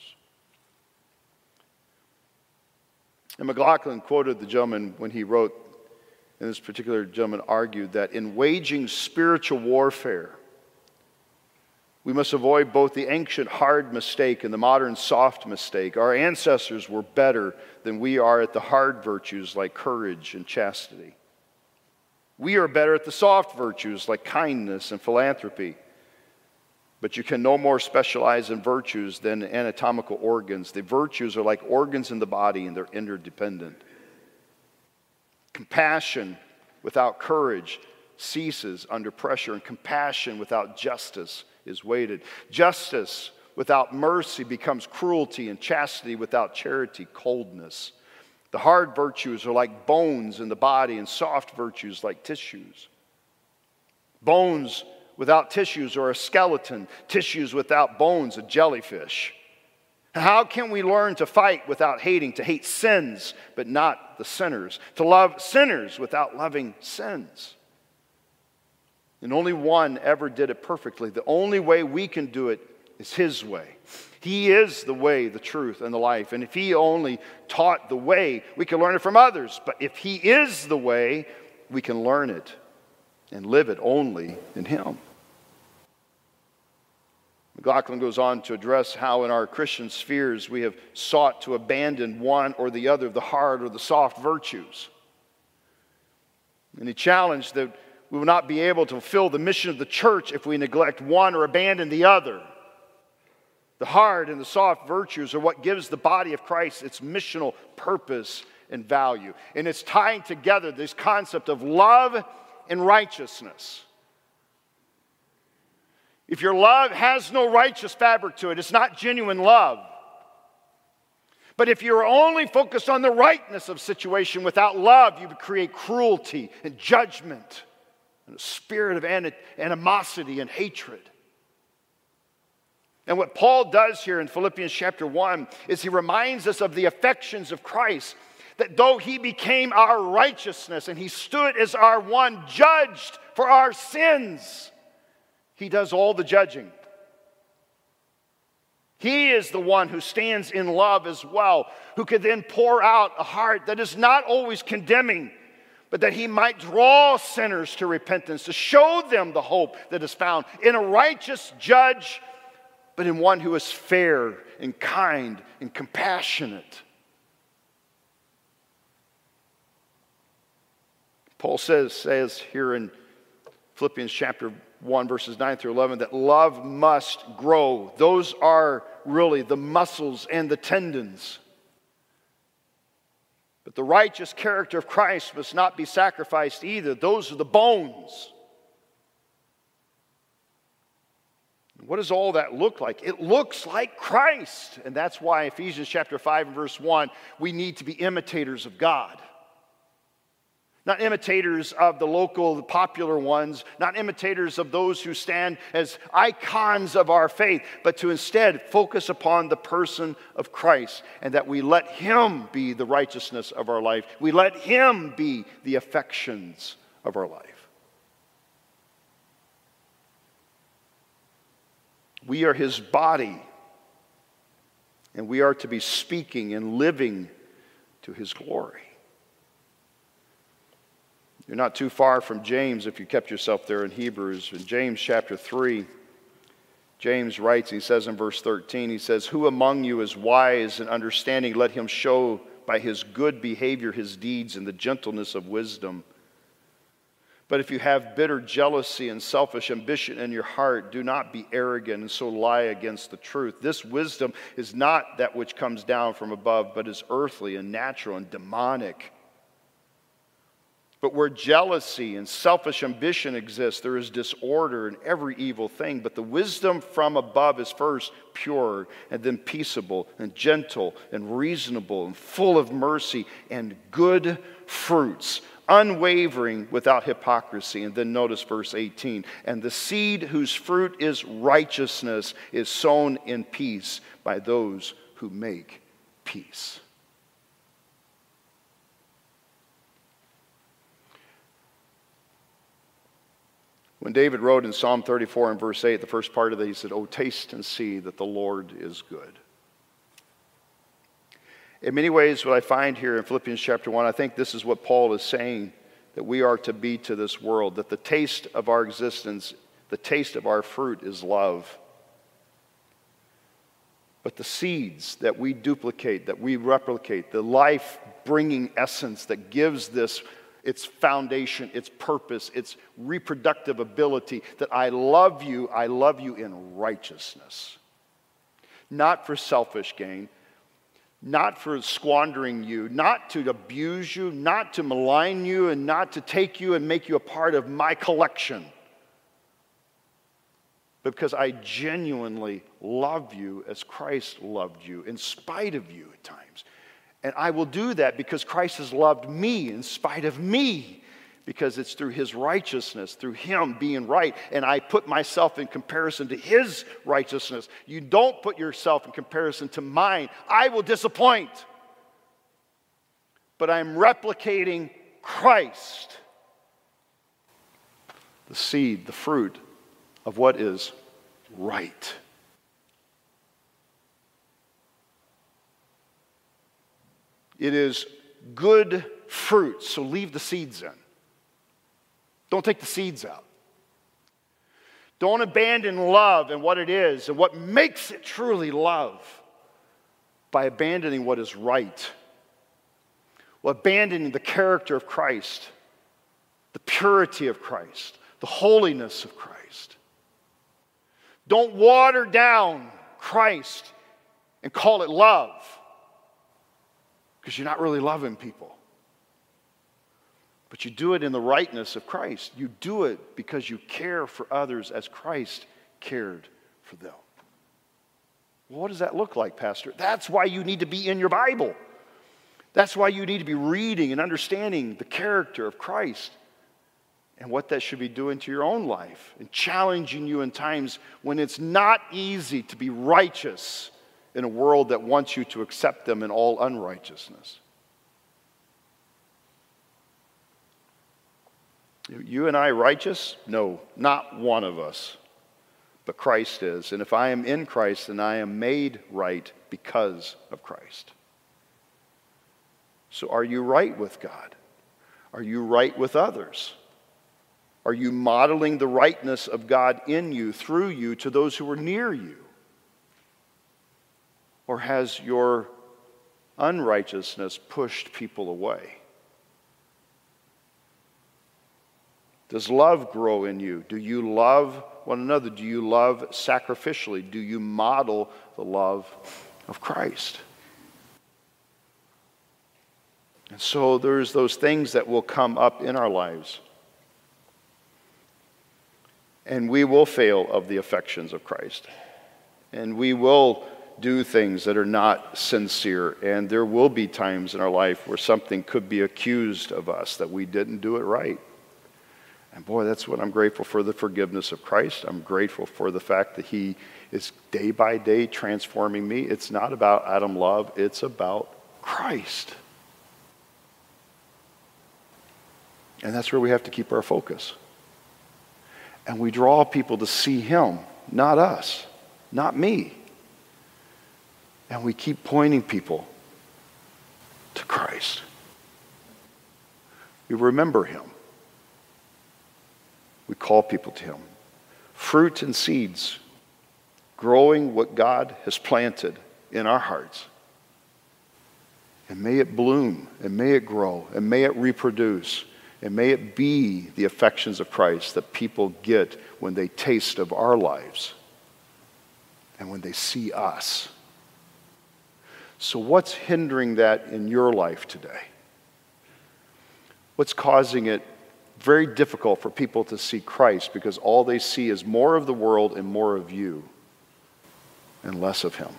And McLaughlin quoted the gentleman when he wrote, and this particular gentleman argued that in waging spiritual warfare, we must avoid both the ancient hard mistake and the modern soft mistake. Our ancestors were better than we are at the hard virtues like courage and chastity. We are better at the soft virtues like kindness and philanthropy. But you can no more specialize in virtues than anatomical organs. The virtues are like organs in the body, and they're interdependent. Compassion without courage ceases under pressure, and compassion without justice is weighted. Justice without mercy becomes cruelty, and chastity without charity, coldness. The hard virtues are like bones in the body, and soft virtues like tissues. Bones without tissues are a skeleton. Tissues without bones, a jellyfish. How can we learn to fight without hating? To hate sins, but not the sinners. To love sinners without loving sins. And only one ever did it perfectly. The only way we can do it is his way. He is the way, the truth, and the life. And if he only taught the way, we can learn it from others. But if he is the way, we can learn it and live it only in him. McLaughlin goes on to address how in our Christian spheres we have sought to abandon one or the other of the hard or the soft virtues. And he challenged that we will not be able to fulfill the mission of the church if we neglect one or abandon the other. The hard and the soft virtues are what gives the body of Christ its missional purpose and value. And it's tying together this concept of love and righteousness. If your love has no righteous fabric to it, it's not genuine love. But if you're only focused on the rightness of situation without love, you would create cruelty and judgment and a spirit of animosity and hatred. And what Paul does here in Philippians chapter one is he reminds us of the affections of Christ, that though he became our righteousness and he stood as our one judged for our sins, he does all the judging. He is the one who stands in love as well, who could then pour out a heart that is not always condemning, but that he might draw sinners to repentance, to show them the hope that is found in a righteous judge, but in one who is fair and kind and compassionate. Paul says, says here in Philippians chapter one, verses nine through eleven, that love must grow. Those are really the muscles and the tendons. But the righteous character of Christ must not be sacrificed either. Those are the bones. What does all that look like? It looks like Christ. And that's why Ephesians chapter five and verse one, we need to be imitators of God. Not imitators of the local, the popular ones, not imitators of those who stand as icons of our faith, but to instead focus upon the person of Christ, and that we let Him be the righteousness of our life. We let Him be the affections of our life. We are His body, and we are to be speaking and living to His glory. You're not too far from James if you kept yourself there in Hebrews. In James chapter three, James writes, he says in verse thirteen, he says, "Who among you is wise and understanding? Let him show by his good behavior his deeds in the gentleness of wisdom. But if you have bitter jealousy and selfish ambition in your heart, do not be arrogant and so lie against the truth. This wisdom is not that which comes down from above, but is earthly and natural and demonic. But where jealousy and selfish ambition exist, there is disorder in every evil thing. But the wisdom from above is first pure, and then peaceable, and gentle, and reasonable, and full of mercy and good fruits, unwavering, without hypocrisy." And then notice verse eighteen. "And the seed whose fruit is righteousness is sown in peace by those who make peace." When David wrote in Psalm thirty-four and verse eight, the first part of it, he said, "Oh, taste and see that the Lord is good." In many ways, what I find here in Philippians chapter one, I think this is what Paul is saying that we are to be to this world, that the taste of our existence, the taste of our fruit is love. But the seeds that we duplicate, that we replicate, the life-bringing essence that gives this its foundation, its purpose, its reproductive ability, that I love you, I love you in righteousness. Not for selfish gain, not for squandering you, not to abuse you, not to malign you, and not to take you and make you a part of my collection. But because I genuinely love you as Christ loved you, in spite of you at times. And I will do that because Christ has loved me in spite of me, because it's through His righteousness, through Him being right, and I put myself in comparison to His righteousness. You don't put yourself in comparison to mine. I will disappoint. But I'm replicating Christ, the seed, the fruit of what is right. It is good fruit, so leave the seeds in. Don't take the seeds out. Don't abandon love and what it is and what makes it truly love by abandoning what is right. Well, abandoning the character of Christ, the purity of Christ, the holiness of Christ. Don't water down Christ and call it love, because you're not really loving people. But you do it in the rightness of Christ. You do it because you care for others as Christ cared for them. Well, what does that look like, Pastor? That's why you need to be in your Bible. That's why you need to be reading and understanding the character of Christ and what that should be doing to your own life and challenging you in times when it's not easy to be righteous in a world that wants you to accept them in all unrighteousness. You and I righteous? No, not one of us. But Christ is. And if I am in Christ, then I am made right because of Christ. So are you right with God? Are you right with others? Are you modeling the rightness of God in you, through you, to those who are near you? Or has your unrighteousness pushed people away? Does love grow in you? Do you love one another? Do you love sacrificially? Do you model the love of Christ? And so there's those things that will come up in our lives. And we will fail of the affections of Christ. And we will do things that are not sincere. And there will be times in our life where something could be accused of us that we didn't do it right. And boy, that's what I'm grateful for, the forgiveness of Christ. I'm grateful for the fact that he is day by day transforming me. It's not about Adam Love. It's about Christ. And that's where we have to keep our focus. And we draw people to see him, not us, not me. And we keep pointing people to Christ. We remember him. We call people to him. Fruit and seeds, growing what God has planted in our hearts. And may it bloom, and may it grow, and may it reproduce, and may it be the affections of Christ that people get when they taste of our lives and when they see us. So what's hindering that in your life today? What's causing it very difficult for people to see Christ because all they see is more of the world and more of you and less of him?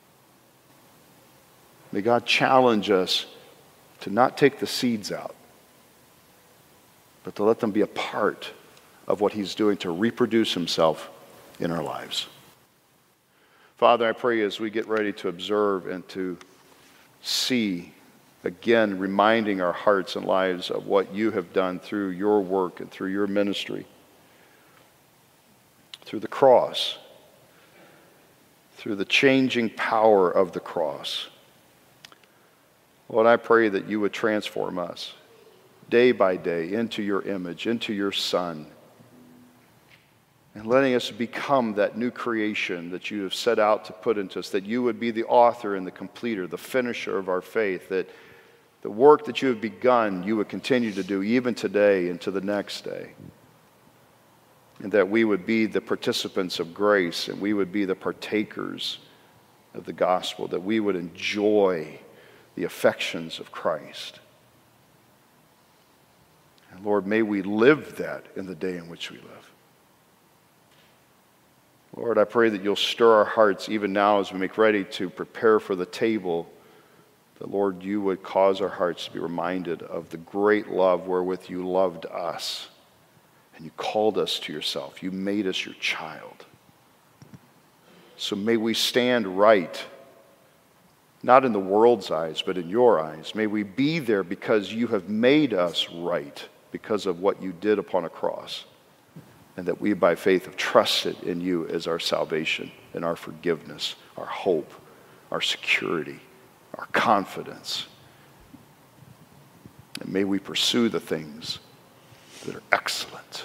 May God challenge us to not take the seeds out, but to let them be a part of what he's doing to reproduce himself in our lives. Father, I pray as we get ready to observe and to see, again, reminding our hearts and lives of what you have done through your work and through your ministry, through the cross, through the changing power of the cross. Lord, I pray that you would transform us day by day into your image, into your Son, and letting us become that new creation that you have set out to put into us, that you would be the author and the completer, the finisher of our faith, that the work that you have begun, you would continue to do even today and to the next day, and that we would be the participants of grace, and we would be the partakers of the gospel, that we would enjoy the affections of Christ. And Lord, may we live that in the day in which we live. Lord, I pray that you'll stir our hearts even now as we make ready to prepare for the table, that, Lord, you would cause our hearts to be reminded of the great love wherewith you loved us, and you called us to yourself. You made us your child. So may we stand right, not in the world's eyes, but in your eyes. May we be there because you have made us right because of what you did upon a cross, and that we by faith have trusted in you as our salvation and our forgiveness, our hope, our security, our confidence. And may we pursue the things that are excellent.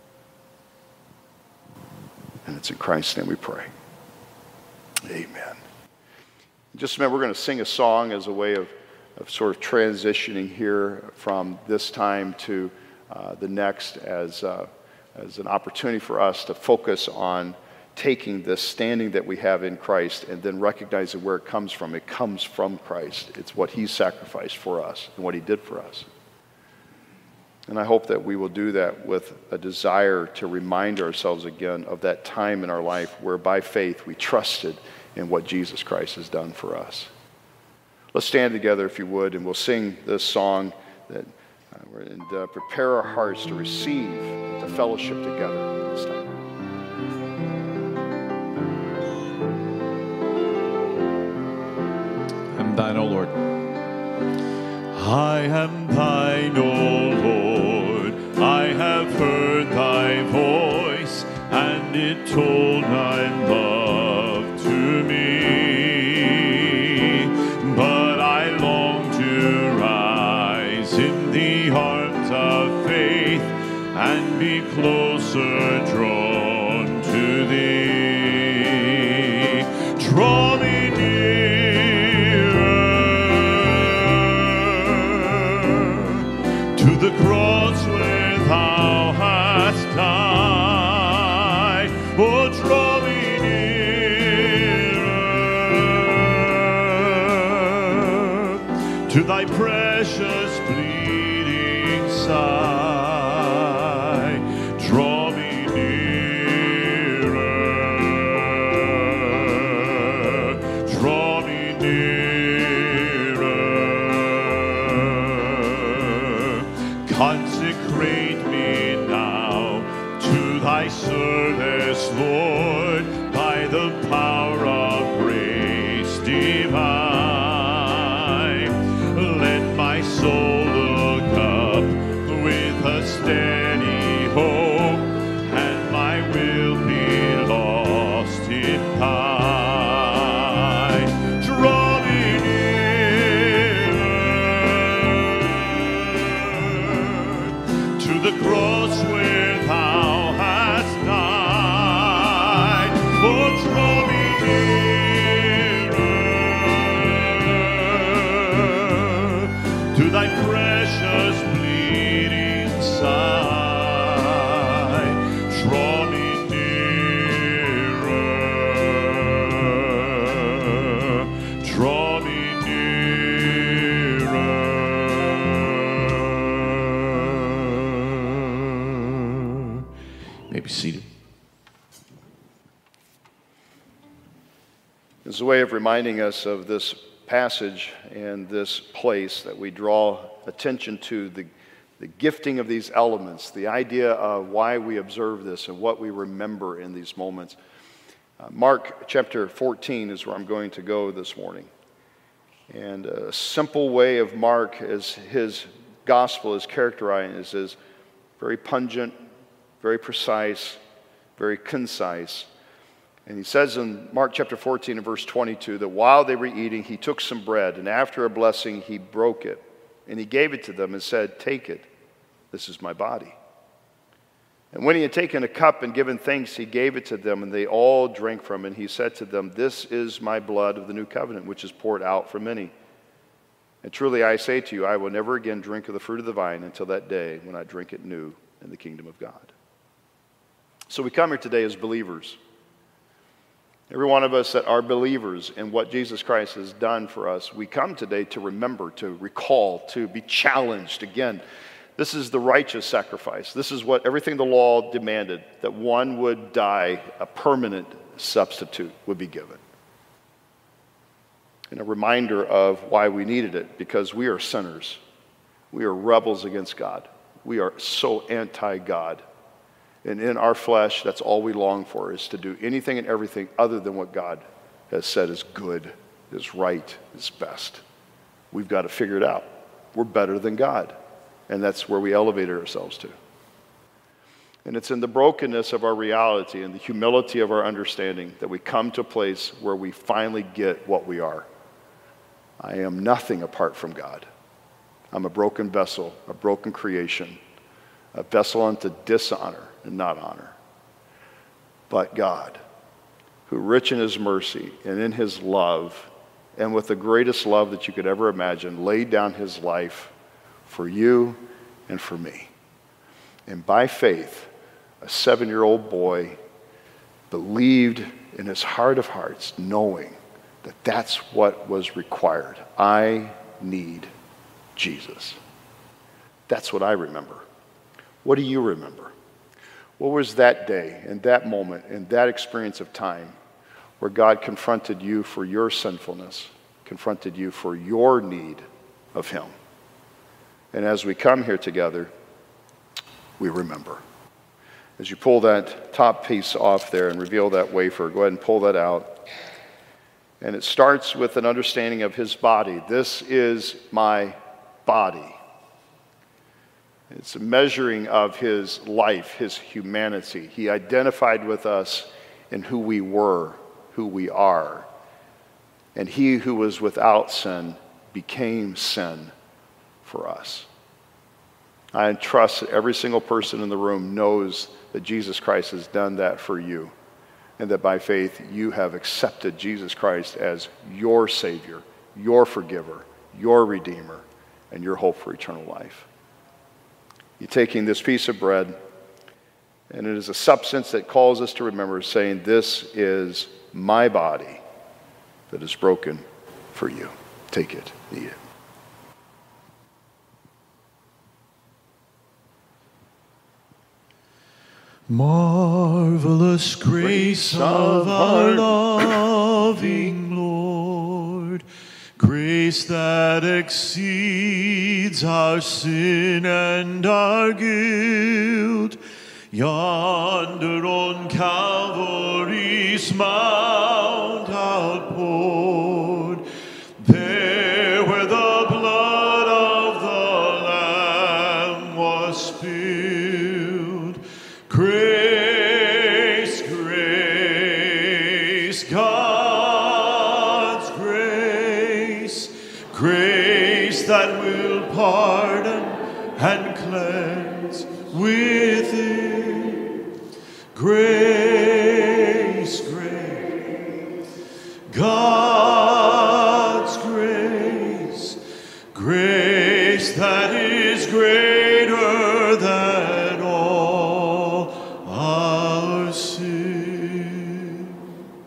And it's in Christ's name we pray. Amen. In just a minute, we're going to sing a song as a way of, of sort of transitioning here from this time to uh, the next as, uh, as an opportunity for us to focus on taking this standing that we have in Christ and then recognizing where it comes from. It comes from Christ. It's what he sacrificed for us and what he did for us. And I hope that we will do that with a desire to remind ourselves again of that time in our life where by faith we trusted in what Jesus Christ has done for us. Let's stand together if you would, and we'll sing this song that, uh, and uh, prepare our hearts to receive and to fellowship together this time. I'm thine, O Lord. I am thine, O Lord. I have heard thy voice, and it told thy love to me. But I long to rise in the arms closer drawn to thee. Draw me nearer to the cross where thou hast died. Oh, draw me nearer to thy precious bleeding side. Draw me nearer, draw me nearer. Consecrate me now to thy service, Lord, by the power of grace divine. Let my soul look up with a steady hope, and my will be lost in thine. Draw me nearer to the cross where thou hast died. Oh, draw me nearer to thy precious bleeding side. Draw me nearer, draw me nearer. May be seated. As a way of reminding us of this passage and this place that we draw attention to the, the gifting of these elements, the idea of why we observe this and what we remember in these moments. Uh, Mark chapter fourteen is where I'm going to go this morning. And a simple way of Mark, as his gospel is characterized, is, is very pungent, very precise, very concise. And he says in Mark chapter fourteen and verse twenty-two that while they were eating, he took some bread, and after a blessing, he broke it. And he gave it to them and said, "Take it, this is my body." And when he had taken a cup and given thanks, he gave it to them, and they all drank from it. And he said to them, "This is my blood of the new covenant, which is poured out for many. And truly I say to you, I will never again drink of the fruit of the vine until that day when I drink it new in the kingdom of God." So we come here today as believers. Every one of us that are believers in what Jesus Christ has done for us, we come today to remember, to recall, to be challenged. Again, this is the righteous sacrifice. This is what everything the law demanded, that one would die, a permanent substitute would be given. And a reminder of why we needed it, because we are sinners. We are rebels against God. We are so anti-God. And in our flesh, that's all we long for, is to do anything and everything other than what God has said is good, is right, is best. We've got to figure it out. We're better than God. And that's where we elevate ourselves to. And it's in the brokenness of our reality and the humility of our understanding that we come to a place where we finally get what we are. I am nothing apart from God. I'm a broken vessel, a broken creation, a vessel unto dishonor and not honor. But God, who rich in his mercy and in his love, and with the greatest love that you could ever imagine, laid down his life for you and for me. And by faith, a seven-year-old boy believed in his heart of hearts, knowing that that's what was required. I need Jesus. That's what I remember. What do you remember? What was that day and that moment and that experience of time where God confronted you for your sinfulness, confronted you for your need of him? And as we come here together, we remember. As you pull that top piece off there and reveal that wafer, go ahead and pull that out. And it starts with an understanding of his body. This is my body. It's a measuring of his life, his humanity. He identified with us in who we were, who we are. And he who was without sin became sin for us. I trust that every single person in the room knows that Jesus Christ has done that for you, and that by faith you have accepted Jesus Christ as your Savior, your forgiver, your Redeemer, and your hope for eternal life. You're taking this piece of bread, and it is a substance that calls us to remember, saying, this is my body that is broken for you. Take it, eat it. Marvelous grace of our loving Lord, grace that exceeds our sin and our guilt, yonder on Calvary's mount outpoured, there where the blood of the Lamb was spilled. Grace, grace, God's grace, grace that will pardon and cleanse within. Grace, grace, God's grace, grace that is greater than all our sin.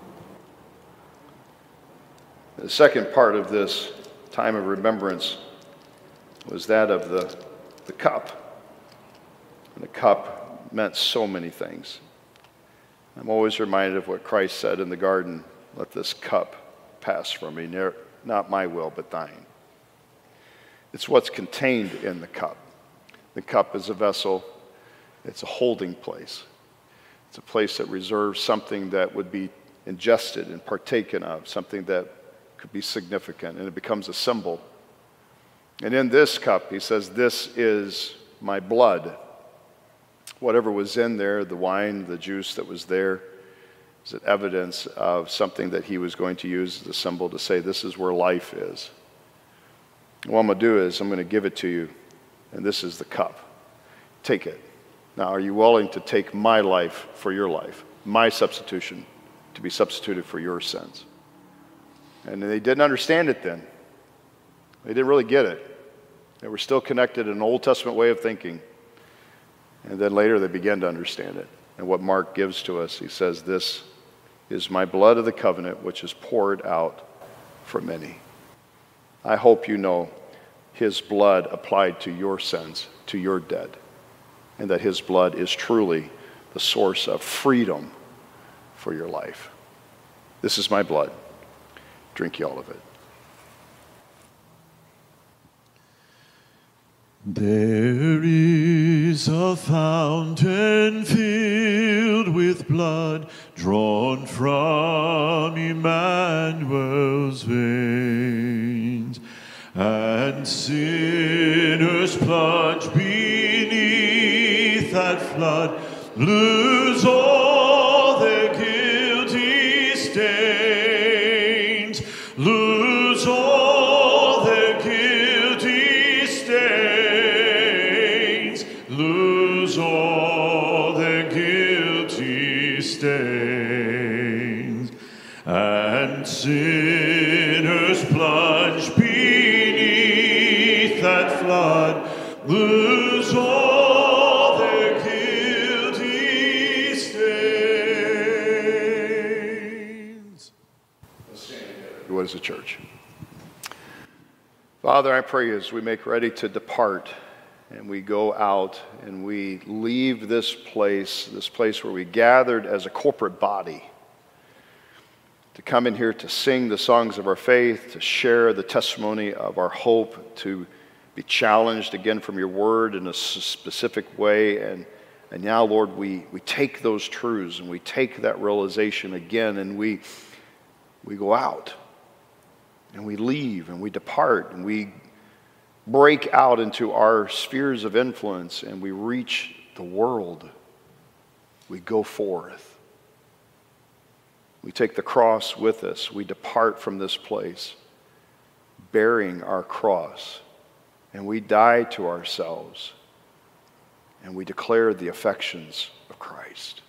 The second part of this time of remembrance was that of the, the cup. And the cup meant so many things. I'm always reminded of what Christ said in the garden, let this cup pass from me, not my will, but thine. It's what's contained in the cup. The cup is a vessel. It's a holding place. It's a place that reserves something that would be ingested and partaken of, something that could be significant, and it becomes a symbol. And in this cup, he says, this is my blood. Whatever was in there, the wine, the juice that was there, is an evidence of something that he was going to use as a symbol to say, this is where life is. And what I'm going to do is I'm going to give it to you, and this is the cup. Take it. Now, are you willing to take my life for your life, my substitution to be substituted for your sins? And they didn't understand it then. They didn't really get it. They were still connected in an Old Testament way of thinking. And then later they began to understand it. And what Mark gives to us, he says, this is my blood of the covenant, which is poured out for many. I hope you know his blood applied to your sins, to your dead, and that his blood is truly the source of freedom for your life. This is my blood. Drink ye all of it. There is a fountain filled with blood drawn from Emmanuel's veins, and sinners plunge beneath that flood, lose all their guilty stains, lose all their guilty stains, lose all their guilty stains, and sinners plunge beneath that flood, lose all their guilty stains. What is the church? Father, I pray as we make ready to depart and we go out and we leave this place, this place where we gathered as a corporate body, to come in here to sing the songs of our faith, to share the testimony of our hope, to be challenged again from your word in a specific way. And, and now, Lord, we, we take those truths and we take that realization again, and we, we go out and we leave and we depart and we break out into our spheres of influence and we reach the world. We go forth. We take the cross with us. We depart from this place bearing our cross, and we die to ourselves and we declare the affections of Christ.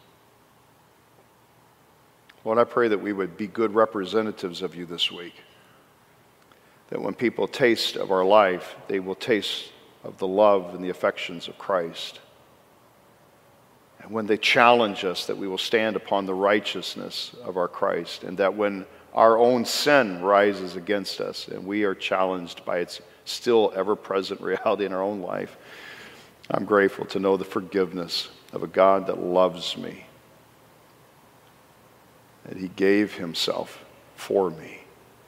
Lord, I pray that we would be good representatives of you this week, that when people taste of our life, they will taste of the love and the affections of Christ. And when they challenge us, that we will stand upon the righteousness of our Christ, and that when our own sin rises against us and we are challenged by its still ever-present reality in our own life, I'm grateful to know the forgiveness of a God that loves me, that he gave himself for me.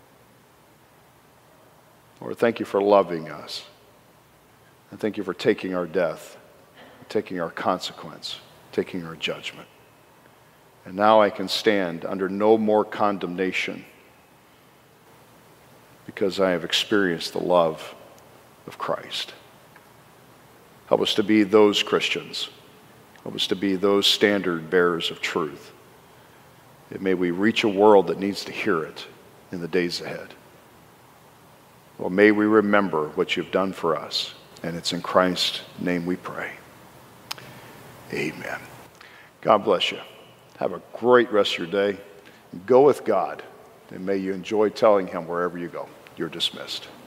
Lord, thank you for loving us. And thank you for taking our death, taking our consequence, taking our judgment. And now I can stand under no more condemnation because I have experienced the love of Christ. Help us to be those Christians. Help us to be those standard bearers of truth. And may we reach a world that needs to hear it in the days ahead. Well, may we remember what you've done for us. And it's in Christ's name we pray. Amen. God bless you. Have a great rest of your day. Go with God, and may you enjoy telling him wherever you go. You're dismissed.